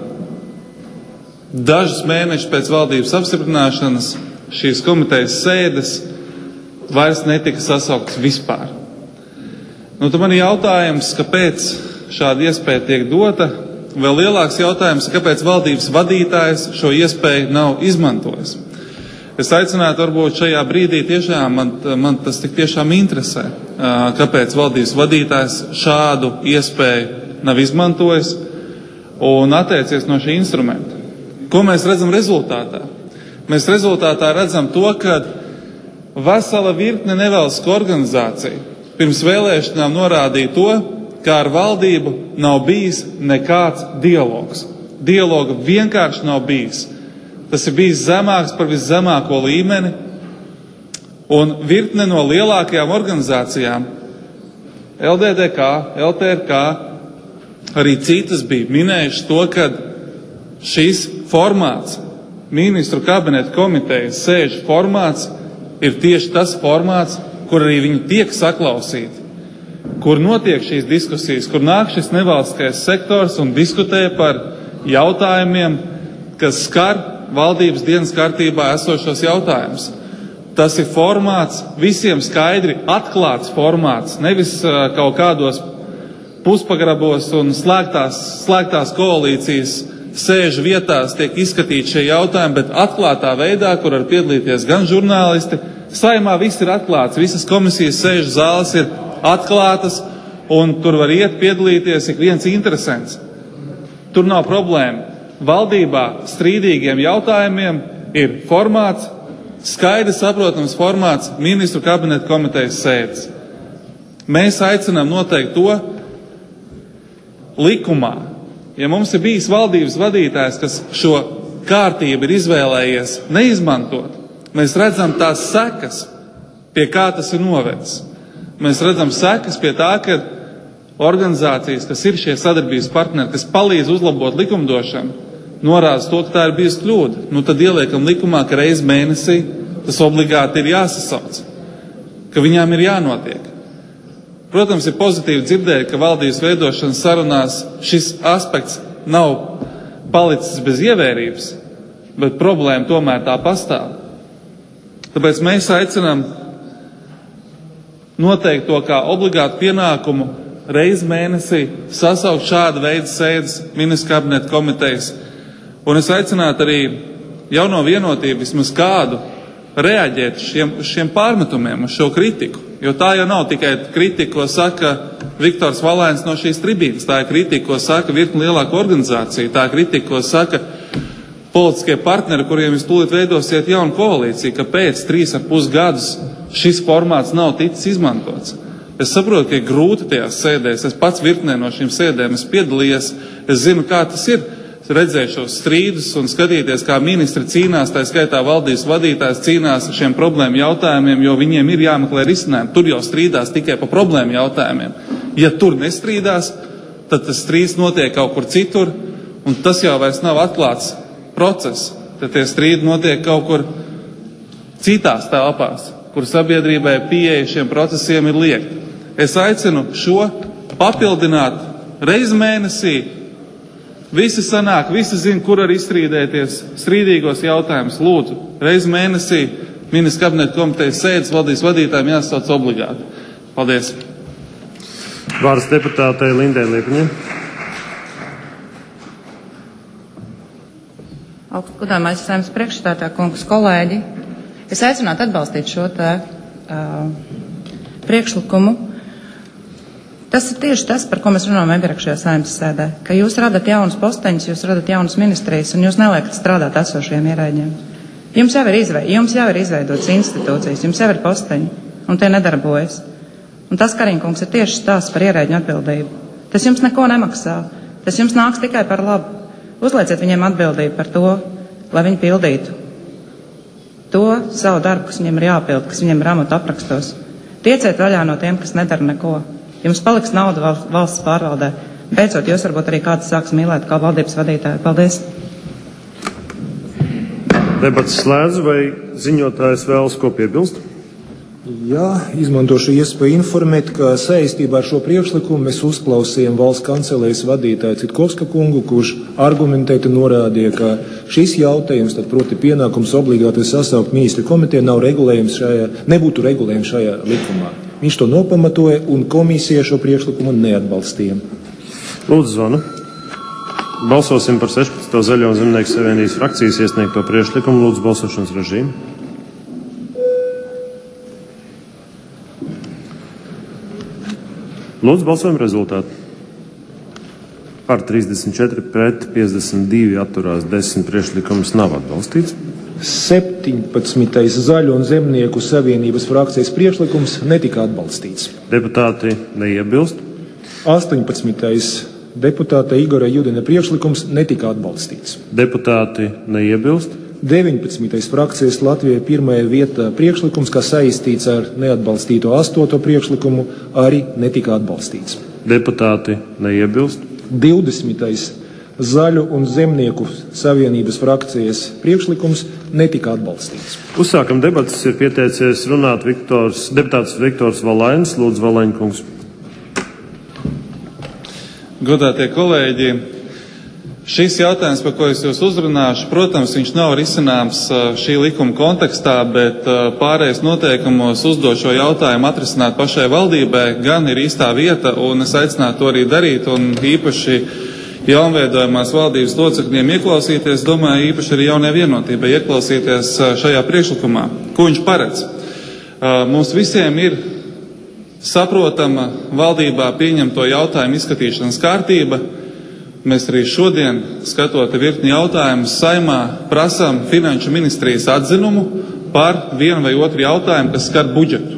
S6: dažus mēnešus pēc valdības apstiprināšanas šīs komitejas sēdes vairs netika sasauktas vispār. Nu, tad man ir jautājums, kāpēc šāda iespēja tiek dota. Vēl lielāks jautājums, kāpēc valdības vadītājs šo iespēju nav izmantojis. Es aicinātu varbūt šajā brīdī tiešām, man, man tas tik tiešām interesē, kāpēc valdības vadītājs šādu iespēju nav izmantojis un atteicies no šī instrumenta. Ko mēs redzam rezultātā? Mēs rezultātā redzam to, ka vesela virkne nevalstisko organizāciju pirms vēlēšanām norādīja to, ka ar valdību nav bijis nekāds dialogs. Dialoga vienkārši nav bijis. Tas ir bijis zemāks par viszemāko līmeni, un virkne no lielākajām organizācijām, L D D K, L T R K, arī citas bija minējušas to, ka šis formāts, ministru kabineta komitejas sēžu formāts, ir tieši tas formāts, kur arī viņi tiek saklausīti, kur notiek šīs diskusijas, kur nāk šis nevalstiskais sektors un diskutē par jautājumiem, kas skar valdības dienas kārtībā esošos jautājumus. Tas ir formāts, visiem skaidri atklāts formāts, nevis uh, kaut kādos puspagrabos un slēgtās, slēgtās koalīcijas sēžu vietās tiek izskatīti šie jautājumi, bet atklātā veidā, kur var piedalīties gan žurnālisti. Saimā viss ir atklāts, visas komisijas sēžu zāles ir atklātas, un tur var iet piedalīties ik viens interesants. Tur nav problēma. Valdībā strīdīgiem jautājumiem ir formāts, skaidrs saprotams formāts ministru kabineta komitejas sēdes. Mēs aicinām noteikt to likumā. Ja mums ir bijis valdības vadītājs, kas šo kārtību ir izvēlējies neizmantot, mēs redzam tās sekas, pie kā tas ir novedis. Mēs redzam sekas pie tā, ka organizācijas, kas ir šie sadarbības partneri, kas palīdz uzlabot likumdošanu, norāda to, ka tā ir bijusi kļūda. Nu, tad ieliekam likumā, ka reiz mēnesī tas obligāti ir jāsasauc, ka viņām ir jānotiek. Protams, ir pozitīvi dzirdēt, ka valdības veidošanas sarunās šis aspekts nav palicis bez ievērības, bet problēma tomēr tā pastāv. Tāpēc mēs aicinām noteikt to kā obligātu pienākumu reizi mēnesī sasaukt šādu veidu sēdes ministru kabineta komitejas. Un es aicinātu arī jauno vienotību vismaz kādu reaģēt šiem, šiem pārmetumiem, uz šo kritiku. Jo tā jau nav tikai kritika, ko saka Viktors Valēns no šīs tribīnes. Tā ir kritika, ko saka virkni lielāka organizācija. Tā ir kritika, ko saka politiskie partneri, kuriem jūs tūlīt veidosiet jaunu koalīciju, ka pēc trīs ar pus gadus šis formāts nav ticis izmantots. Es saprotu, ka ir grūti tajās sēdēs. Es pats virknē no šīm sēdēm es piedalījies. Es zinu, kā tas ir redzēt šos strīdus un skatīties, kā ministri cīnās, tā skaitā valdības vadītājs cīnās ar šiem problēmu jautājumiem, jo viņiem ir jāmeklē risinājumi. Tur jau strīdās tikai par problēmu jautājumiem. Ja tur nestrīdās, tad tas strīds notiek kaut kur citur, un tas jau vairs nav atklāts process. Tad tie strīdi notiek kaut kur citās telpās, kur sabiedrībai pieeja šiem procesiem ir liekta. Es aicinu šo papildināt reiz mēnesī. Visi sanāk, visi zina, kur var izstrīdēties strīdīgos jautājumus. Lūdzu, reiz mēnesī ministru kabineta komitejas sēdes valdības vadītājiem jāsauc obligāti. Paldies.
S1: Vārds deputātei Lindai Liepiņai.
S9: Augstgadāmais Saeimas priekšsēdētāja kungs, kolēģi, es aicinātu atbalstīt šo te uh, priekšlikumu. Tas ir tieši tas, par ko mēs runājam iepriekšējā Saeimas sēdē, ka jūs radat jaunus posteņus, jūs radat jaunas ministrijas un jūs neliekat strādāt esošiem ierēģiem. Jums jau ir, izveid, jums jau ir izveidotas institūcijas, jums jau ir posteņi, un tie nedarbojas. Un tas, Kariņkungs, ir tieši stāsts par ierēģu atbildību. Tas jums neko nemaksā, tas jums nāks tikai par labu. Uzlieciet viņiem atbildību par to, lai viņi pildītu to savu darbu, kas viņiem ir jāpild, kas viņiem ir amata aprakstos. Tieciet vaļā no tiem, kas nedara neko. Jums paliks nauda valsts pārvaldē. Beidzot, jūs varbūt arī kāds sāks mīlēt kā valdības vadītāju. Paldies!
S1: Debats slēdz, vai ziņotājs vēlas ko piebilst?
S15: Jā, izmantošu iespēju informēt, ka saistībā ar šo priekšlikumu mēs uzklausījām valsts kancelējas vadītāju Citkovska kungu, kurš argumentēti norādīja, ka šis jautājums, tad proti pienākums obligāti sasaukt ministru komiteju, nav regulējums šajā, nebūtu regulējums šajā likumā. Viņš to nopamatoja un komisija šo priekšlikumu neatbalstīja.
S1: Lūdzu, zvanu. Balsosim par sešpadsmito Zaļo un Zemnieku savienības frakcijas iesniegto priekšlikumu. Lūdzu, balsošanas režīmu. Lūdzu, balsojuma rezultātu. Par trīsdesmit četri pret piecdesmit divi atturās desmit, priekšlikums nav atbalstīts.
S15: septiņpadsmitais Zaļo un Zemnieku savienības frakcijas priekšlikums netika atbalstīts.
S1: Deputāti neiebilst.
S15: astoņpadsmitais deputāta Igora Judina priekšlikums netika atbalstīts.
S1: Deputāti neiebilst.
S15: deviņpadsmitais frakcijas Latvijai pirmajā vietā priekšlikums, kas saistīts ar neatbalstīto astoto priekšlikumu, arī netika atbalstīts.
S1: Deputāti neiebilst.
S15: divdesmitais Zaļu un Zemnieku savienības frakcijas priekšlikums netika atbalstīts.
S1: Uzsākam debatas, ir pieteicies runāt Viktors, deputāts Viktors Valainis. Lūdzu, Valaiņkungs.
S6: Godātie kolēģi, šis jautājums, par ko es jūs uzrunāšu, protams, viņš nav risināms šī likuma kontekstā, bet pārējais noteikumos uzdot šo jautājumu atrisināt pašai valdībai gan ir īstā vieta, un es aicinātu to arī darīt, un īpaši jaunveidojumās valdības locekļiem ieklausīties, domāju, īpaši arī jaunajai vienotībai ieklausīties šajā priekšlikumā. Ko viņš paredz? Mums visiem ir saprotama valdībā pieņemto jautājumu izskatīšanas kārtība. Mēs arī šodien, skatot virkni jautājumus, Saimā prasām Finanšu ministrijas atzinumu par vienu vai otru jautājumu, kas skar budžetu.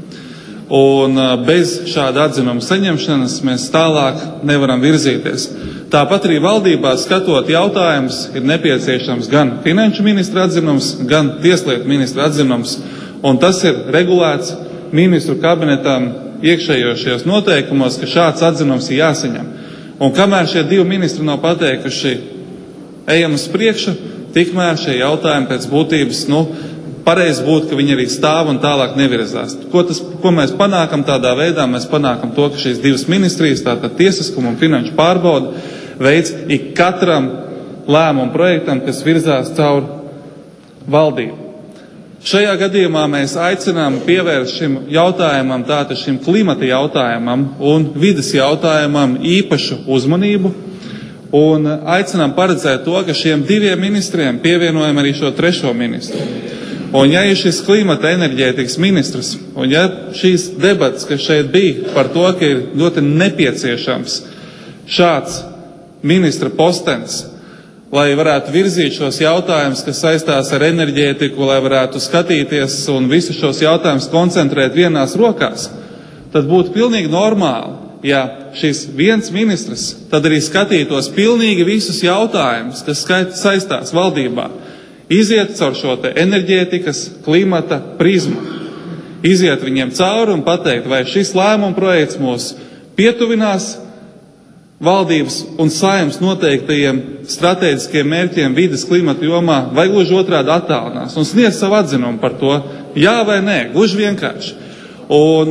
S6: Un bez šāda atzinuma saņemšanas mēs tālāk nevaram virzīties. Tāpat arī valdībā, skatot jautājumus, ir nepieciešams gan Finanšu ministra atzinums, gan Tieslietu ministra atzinums, un tas ir regulēts ministru kabinetam iekšējošajos noteikumos, ka šāds atzinums ir jāsaņem. Un kamēr šie divi ministri nav pateikuši ejam uz priekšu, tikmēr šie jautājumi pēc būtības, nu, pareizi būtu, ka viņi arī stāv un tālāk nevirzās. Ko, tas, ko mēs panākam tādā veidā? Mēs panākam to, ka šīs divas ministrijas, tātad tiesiskuma un finanšu pārbauda, veids ik katram lēmumu projektam, kas virzās caur valdību. Šajā gadījumā mēs aicinām pievērst šim jautājumam, tātad šim klimata jautājumam un vides jautājumam īpašu uzmanību un aicinām paredzēt to, ka šiem diviem ministriem pievienojam arī šo trešo ministru. Un ja ir šis klimata enerģētikas ministrs, un ja šīs debatas, kas šeit bija par to, ka ir ļoti nepieciešams šāds ministra postens, lai varētu virzīt šos jautājumus, kas saistās ar enerģētiku, lai varētu skatīties un visus šos jautājumus koncentrēt vienās rokās, tad būtu pilnīgi normāli, ja šis viens ministrs tad arī skatītos pilnīgi visus jautājumus, kas saistās valdībā, iziet caur šo te enerģētikas, klimata prizmu, iziet viņiem cauri un pateikt, vai šis lēmuma projekts mūs pietuvinās valdības un Saeimas noteiktajiem strateģiskiem mērķiem vides klimata jomā, vai gluži otrādi attālinās un sniedz savu atzinumu par to, jā vai nē, gluži vienkārši. Un,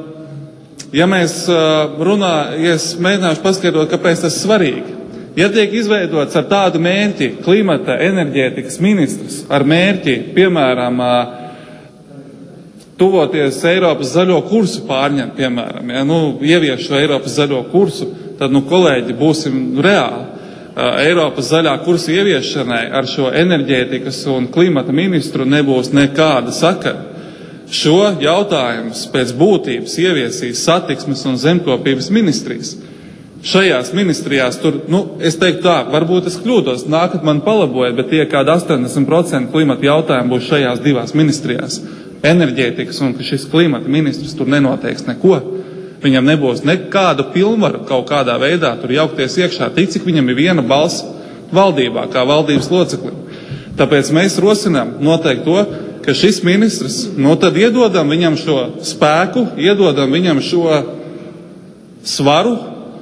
S6: ja mēs runā, ja es mēģināšu paskaidrot, kāpēc tas svarīgi, ja tiek izveidots ar tādu mērķi klimata enerģētikas ministrs, ar mērķi, piemēram, tuvoties Eiropas zaļo kursu pārņemt, piemēram, ja, nu, ievieš šo Eiropas zaļo kursu, tad, nu, kolēģi, būsim reāli. Eiropas zaļā kursa ieviešanai ar šo enerģētikas un klimata ministru nebūs nekāda sakara. Šo jautājumus pēc būtības ieviesīs satiksmes un zemkopības ministrijas. šajās ministrijās tur, nu, es teiktu tā, varbūt es kļūdos, nākat man palabojiet, bet tie kādi astoņdesmit procenti klimata jautājumu būs šajās divās ministrijās. Enerģētikas un ka šis klimata ministrs tur nenoteiks neko. Viņam nebūs nekādu pilnvaru kaut kādā veidā tur jaukties iekšā, tik cik viņam ir viena balss valdībā, kā valdības loceklim. Tāpēc mēs rosinām noteikti to, ka šis ministrs, no tad iedodam viņam šo spēku, iedodam viņam šo svaru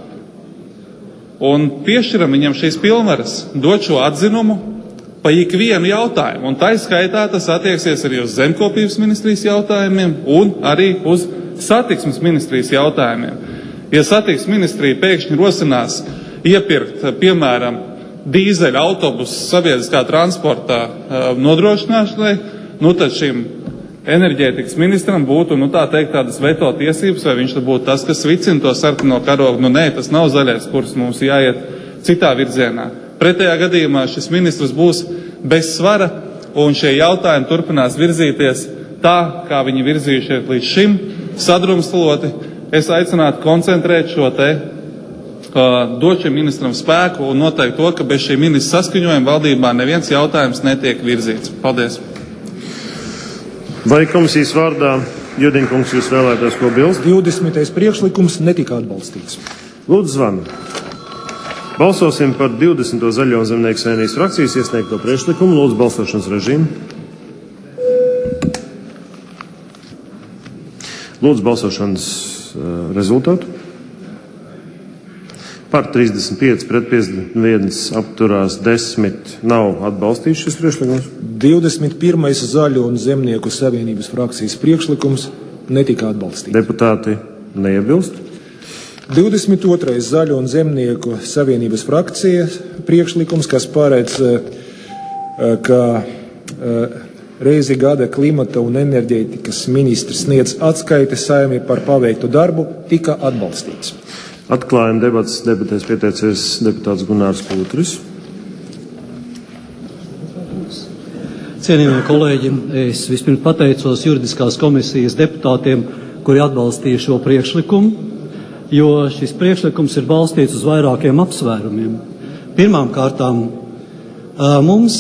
S6: un piešķiram viņam šīs pilnvaras, dot šo atzinumu pa ikvienu jautājumu. Un tā skaitā tas attieksies arī uz zemkopības ministrijas jautājumiem un arī uz satiksmes ministrijas jautājumiem. Ja satiksmes ministrija pēkšņi rosinās iepirkt, piemēram, dīzeļa autobusu sabiedriskā transportā nodrošināšanai, nu tad šim enerģētikas ministram būtu, nu tā teikt, tādas veto tiesības, vai viņš būtu tas, kas vicina to sarkano karogu. Nu nē, tas nav zaļais kurs, mums jāiet citā virzienā. Pretējā gadījumā šis ministrs būs bez svara, un šie jautājumi turpinās virzīties tā, kā viņi virzījušies līdz šim, sadrumstaloti. Es aicinātu koncentrēt šo te, uh, dot šim ministram spēku un noteikt to, ka bez šī ministra saskaņojuma valdībā neviens jautājums netiek virzīts. Paldies!
S1: Vai komisijas vārdā, Judiņkungs, jūs vēlētos ko bilst?
S15: divdesmitais priekšlikums netika atbalstīts.
S1: Lūdzu, zvanu. Balsosim par divdesmito Zaļo un Zemnieku savienības frakcijas iesniegto priekšlikumu. Lūdzu, balsošanas režīmu. Lūdzu, balsošanas uh, rezultātu. Par trīsdesmit pieci pret piecdesmit viens apturās desmit nav atbalstījuši šis priekšlikums.
S15: divdesmit pirmais Zaļo un Zemnieku savienības frakcijas priekšlikums netika atbalstīts.
S1: Deputāti neiebilst.
S15: divdesmit otrais Zaļo un Zemnieku savienības frakcijas priekšlikums, kas paredz, ka reizi gada klimata un enerģētikas ministrs sniedz atskaiti Saeimai par paveiktu darbu, tika atbalstīts.
S1: Atklājam debatas, debatēs pieteicies deputāts Gunārs Kūtris.
S4: Cienījamie kolēģi, es vispirms pateicos juridiskās komisijas deputātiem, kuri atbalstīja šo priekšlikumu, jo šis priekšlikums ir balstīts uz vairākiem apsvērumiem. Pirmām kārtām mums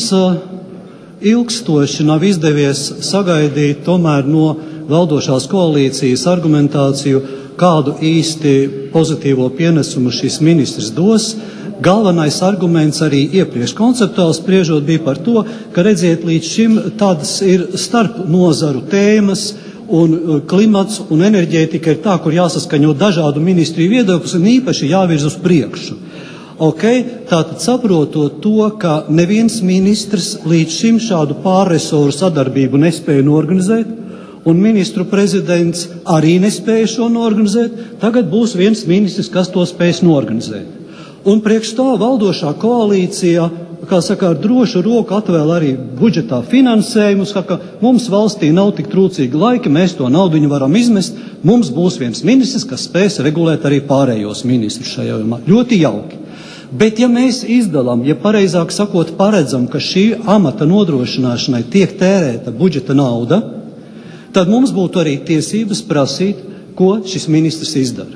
S4: ilgstoši nav izdevies sagaidīt tomēr no valdošās koalīcijas argumentāciju, kādu īsti pozitīvo pienesumu šis ministrs dos. Galvenais arguments arī iepriekš konceptuāli spriežot bija par to, ka redziet, līdz šim tādas ir starp nozaru tēmas, un klimats un enerģētika ir tā, kur jāsaskaņo dažādu ministriju viedokļus un īpaši jāvirz uz priekšu. Okay, tātad saprotot to, ka neviens ministrs līdz šim šādu pārresoru sadarbību nespēja norganizēt, un ministru prezidents arī nespēja šo norganizēt, tagad būs viens ministrs, kas to spēs norganizēt. Un priekš tā valdošā koalīcija, kā saka, ar drošu roku atvēl arī budžetā finansējumus, ka mums valstī nav tik trūcīgi laiki, mēs to naudiņu varam izmest, mums būs viens ministrs, kas spēs regulēt arī pārējos ministrus šajā jomā. Ļoti jauki. Bet ja mēs izdalām, ja pareizāk sakot paredzam, ka šī amata nodrošināšanai tiek tērēta budžeta nauda, tad mums būtu arī tiesības prasīt, ko šis ministrs izdara.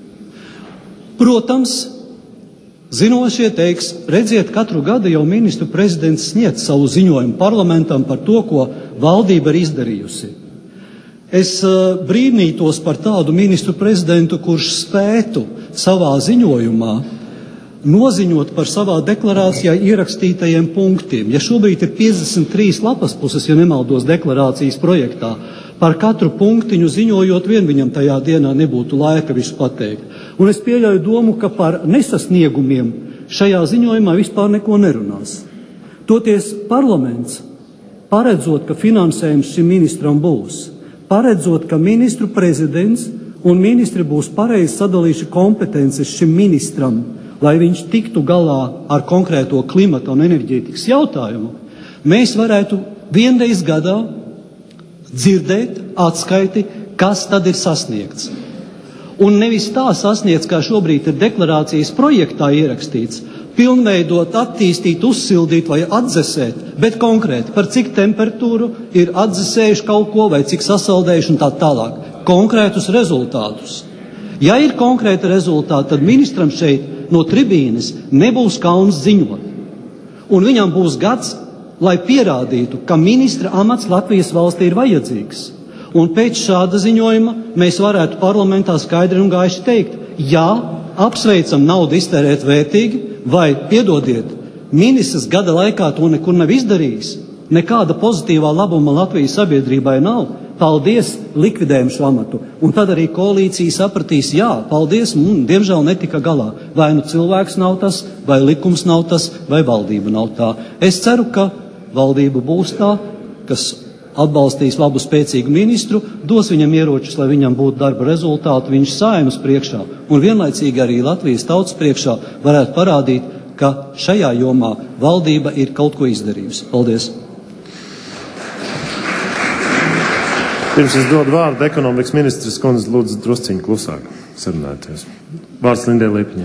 S4: Protams, zinošie teiks, redziet, katru gadu jau ministru prezidents sniedz savu ziņojumu parlamentam par to, ko valdība ir izdarījusi. Es uh, brīnītos par tādu ministru prezidentu, kurš spētu savā ziņojumā noziņot par savā deklarācijā ierakstītajiem punktiem. Ja šobrīd ir piecdesmit trīs lapas puses, ja nemaldos deklarācijas projektā, par katru punktiņu ziņojot vien viņam tajā dienā nebūtu laika visu pateikt. Un es pieļauju domu, ka par nesasniegumiem šajā ziņojumā vispār neko nerunās. Toties parlaments, paredzot, ka finansējums šim ministram būs, paredzot, ka ministru prezidents un ministri būs pareizi sadalījuši kompetences šim ministram, lai viņš tiktu galā ar konkrēto klimata un enerģētikas jautājumu, mēs varētu vienreiz gadā dzirdēt atskaiti, kas tad ir sasniegts. Un nevis tā sasniegts, kā šobrīd ir deklarācijas projektā ierakstīts, pilnveidot, attīstīt, uzsildīt vai atdzesēt, bet konkrēti par cik temperatūru ir atdzesējuši kaut ko vai cik sasaldējuši un tā tālāk. Konkrētus rezultātus. Ja ir konkrēti rezultāti, tad ministram šeit no tribīnes nebūs kauns ziņot. Un viņam būs gads, lai pierādītu, ka ministra amats Latvijas valstī ir vajadzīgs. Un pēc šāda ziņojuma mēs varētu parlamentā skaidri un gaiši teikt, jā, apsveicam, naudu iztērēt vērtīgi, vai, piedodiet, ministrs gada laikā to nekur nav izdarījis, nekāda pozitīvā labuma Latvijas sabiedrībai nav, paldies, likvidējam šo amatu. Un tad arī koalīcija sapratīs, jā, paldies, un diemžēl netika galā. Vai nu cilvēks nav tas, vai likums nav tas, vai valdība nav tā. Es ceru, ka valdība būs tā, kas atbalstīs labu spēcīgu ministru, dos viņam ieročus, lai viņam būtu darba rezultāti, viņš Saeimas priekšā un vienlaicīgi arī Latvijas tautas priekšā varētu parādīt, ka šajā jomā valdība ir kaut ko izdarījusi. Paldies!
S1: Pirms es dodu vārdu ekonomikas ministres kundze, lūdzu drusciņu klusāk sarunāties. Vārds Lindē Liepiņai.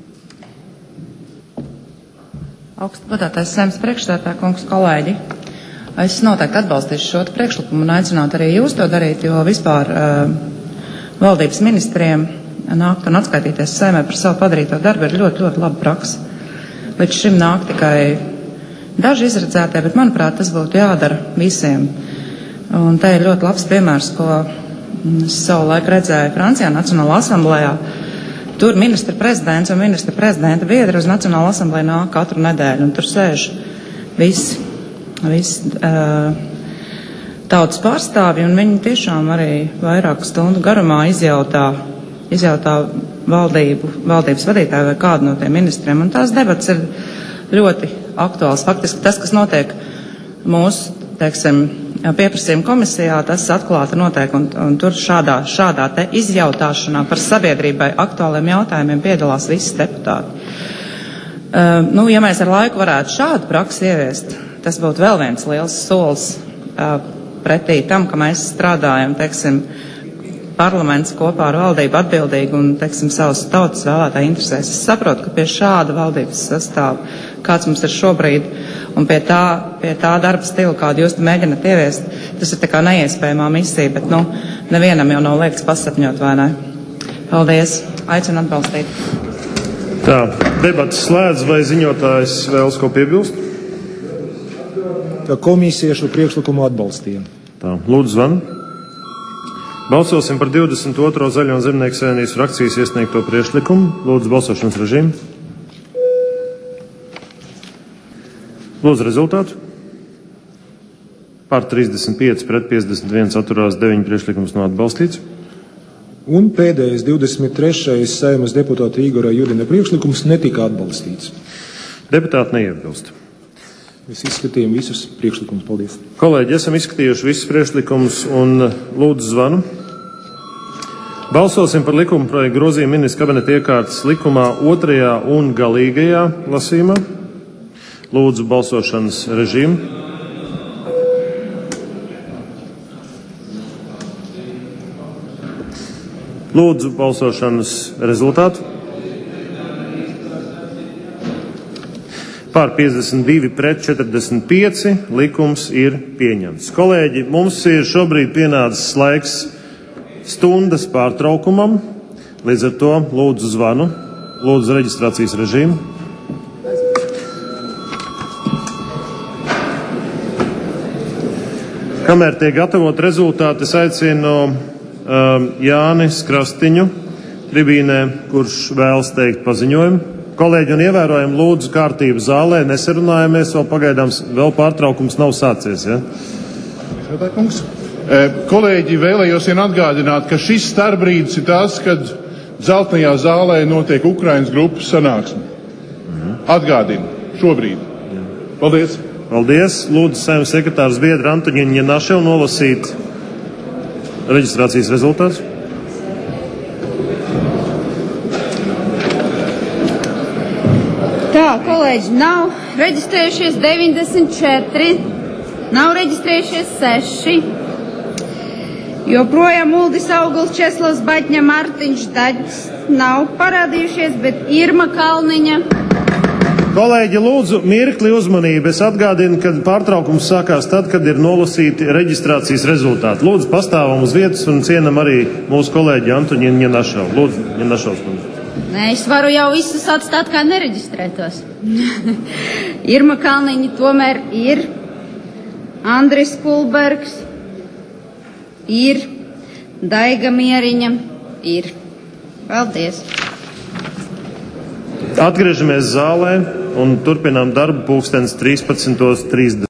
S9: Augstu godātais Saeimas priekšsēdētāja kungs, kolēģi. Es noteikti atbalstīšu šo priekšlikumu un aicinātu arī jūs to darīt, jo vispār uh, valdības ministriem nākt un atskaitīties Saeimai par savu padarīto darbu ir ļoti, ļoti laba praksa. Līdz šim nāk tikai daži izredzētie, bet manuprāt, tas būtu jādara visiem. Un te ir ļoti labs piemērs, ko es savu laiku redzēju Francijā Nacionālā asamblējā. Tur ministra prezidents un ministra prezidenta biedri uz Nacionālo asamblēju nāk katru nedēļu, un tur sēž visi, visi uh, tautas pārstāvji, un viņi tiešām arī vairāku stundu garumā izjautā, izjautā valdību, valdības vadītāju vai kādu no tiem ministriem, un tās debats ir ļoti aktuāls. Faktiski tas, kas notiek mūsu, teiksim, pieprasījuma komisijā, tas atklāti notiek, un, un tur šādā, šādā te izjautāšanā par sabiedrībai aktuāliem jautājumiem piedalās visi deputāti. Uh, nu, ja mēs ar laiku varētu šādu praksi ieviest, tas būtu vēl viens liels solis uh, pretī tam, ka mēs strādājam, teiksim, parlaments kopā ar valdību atbildīgi un, teiksim, savas tautas vēlētāju interesēs. Es saprotu, ka pie šāda valdības sastāva, kāds mums ir šobrīd, un pie tā, pie tā darba stila, kādu jūs te mēģināt ieviest, tas ir tā kā neiespējamā misija, bet, nu, nevienam jau nav liekts pasapņot, vai ne? Paldies. Aicinu atbalstīt.
S1: Tā, debats slēdz, vai ziņotājs vēlas ko piebilst?
S15: Tā komisija šo priekšlikumu atbalstīja.
S1: Tā, lūdzu zvanu. Balsosim par divdesmit otro Zaļo un Zemnieku savienības frakcijas iesniegto priekšlikumu. Lūdzu, balsošanas režīmu. Lūdzu, rezultātu. Par trīsdesmit pieci pret piecdesmit viens atturās deviņi priekšlikums nav atbalstīts.
S15: Un pēdējais divdesmit trešais Saeimas deputāta Igora Judina priekšlikums netika atbalstīts.
S1: Deputāti neiebilst.
S15: Mēs izskatījām visus priekšlikumus. Paldies.
S1: Kolēģi, esam izskatījuši visus priekšlikumus un lūdzu zvanu. Balsosim par likuma projektu grozījumu ministra kabineta iekārtas likumā otrajā un galīgajā lasījumā. Lūdzu balsošanas režīmu. Lūdzu balsošanas rezultātu. Pār piecdesmit divi pret četrdesmit pieci likums ir pieņemts. Kolēģi, mums ir šobrīd pienācis laiks stundas pārtraukumam, līdz ar to lūdzu zvanu, lūdzu reģistrācijas režīmu. Kamēr tiek gatavot rezultāti, es aicinu um, Jāni Skrastiņu tribīnē, kurš vēlas teikt paziņojumu. Kolēģi, un ievērojam lūdzu kārtību zālē, nesarunājamies, vēl pagaidām vēl pārtraukums nav sācies. Ja?
S16: Kolēģi, vēlējos vien atgādināt, ka šis starpbrīdis ir tas, kad dzeltenajā zālē notiek Ukrainas grupas sanāksme. Atgādinu, šobrīd. Paldies.
S1: Paldies. Lūdzu, Saeimas sekretārs biedra Antoņiņa Našev nolasīt reģistrācijas rezultātus.
S17: Tā, kolēģi, nav reģistrējušies deviņdesmit četri, nav reģistrējušies seši, joprojām Uldis Auguls, Česlavs Baķņa, Mārtiņš Daģis nav parādījušies, bet Irma Kalniņa,
S1: Kolēģi, lūdzu, mirkli uzmanību. Es atgādinu, ka pārtraukums sākās tad, kad ir nolasīti reģistrācijas rezultāti. Lūdzu, pastāvam uz vietas un cienam arī mūsu kolēģi Antoņinu Ņanašavu. Lūdzu, Ņanašavs kundze.
S17: Nē, es varu jau visus atstāt kā nereģistrētos. Irma Kalniņa tomēr ir, Andris Kulbergs ir, Daiga Mieriņa ir. Paldies!
S1: Atgriežamies zālē un turpinām darbu pulkstens trīspadsmit trīsdesmit.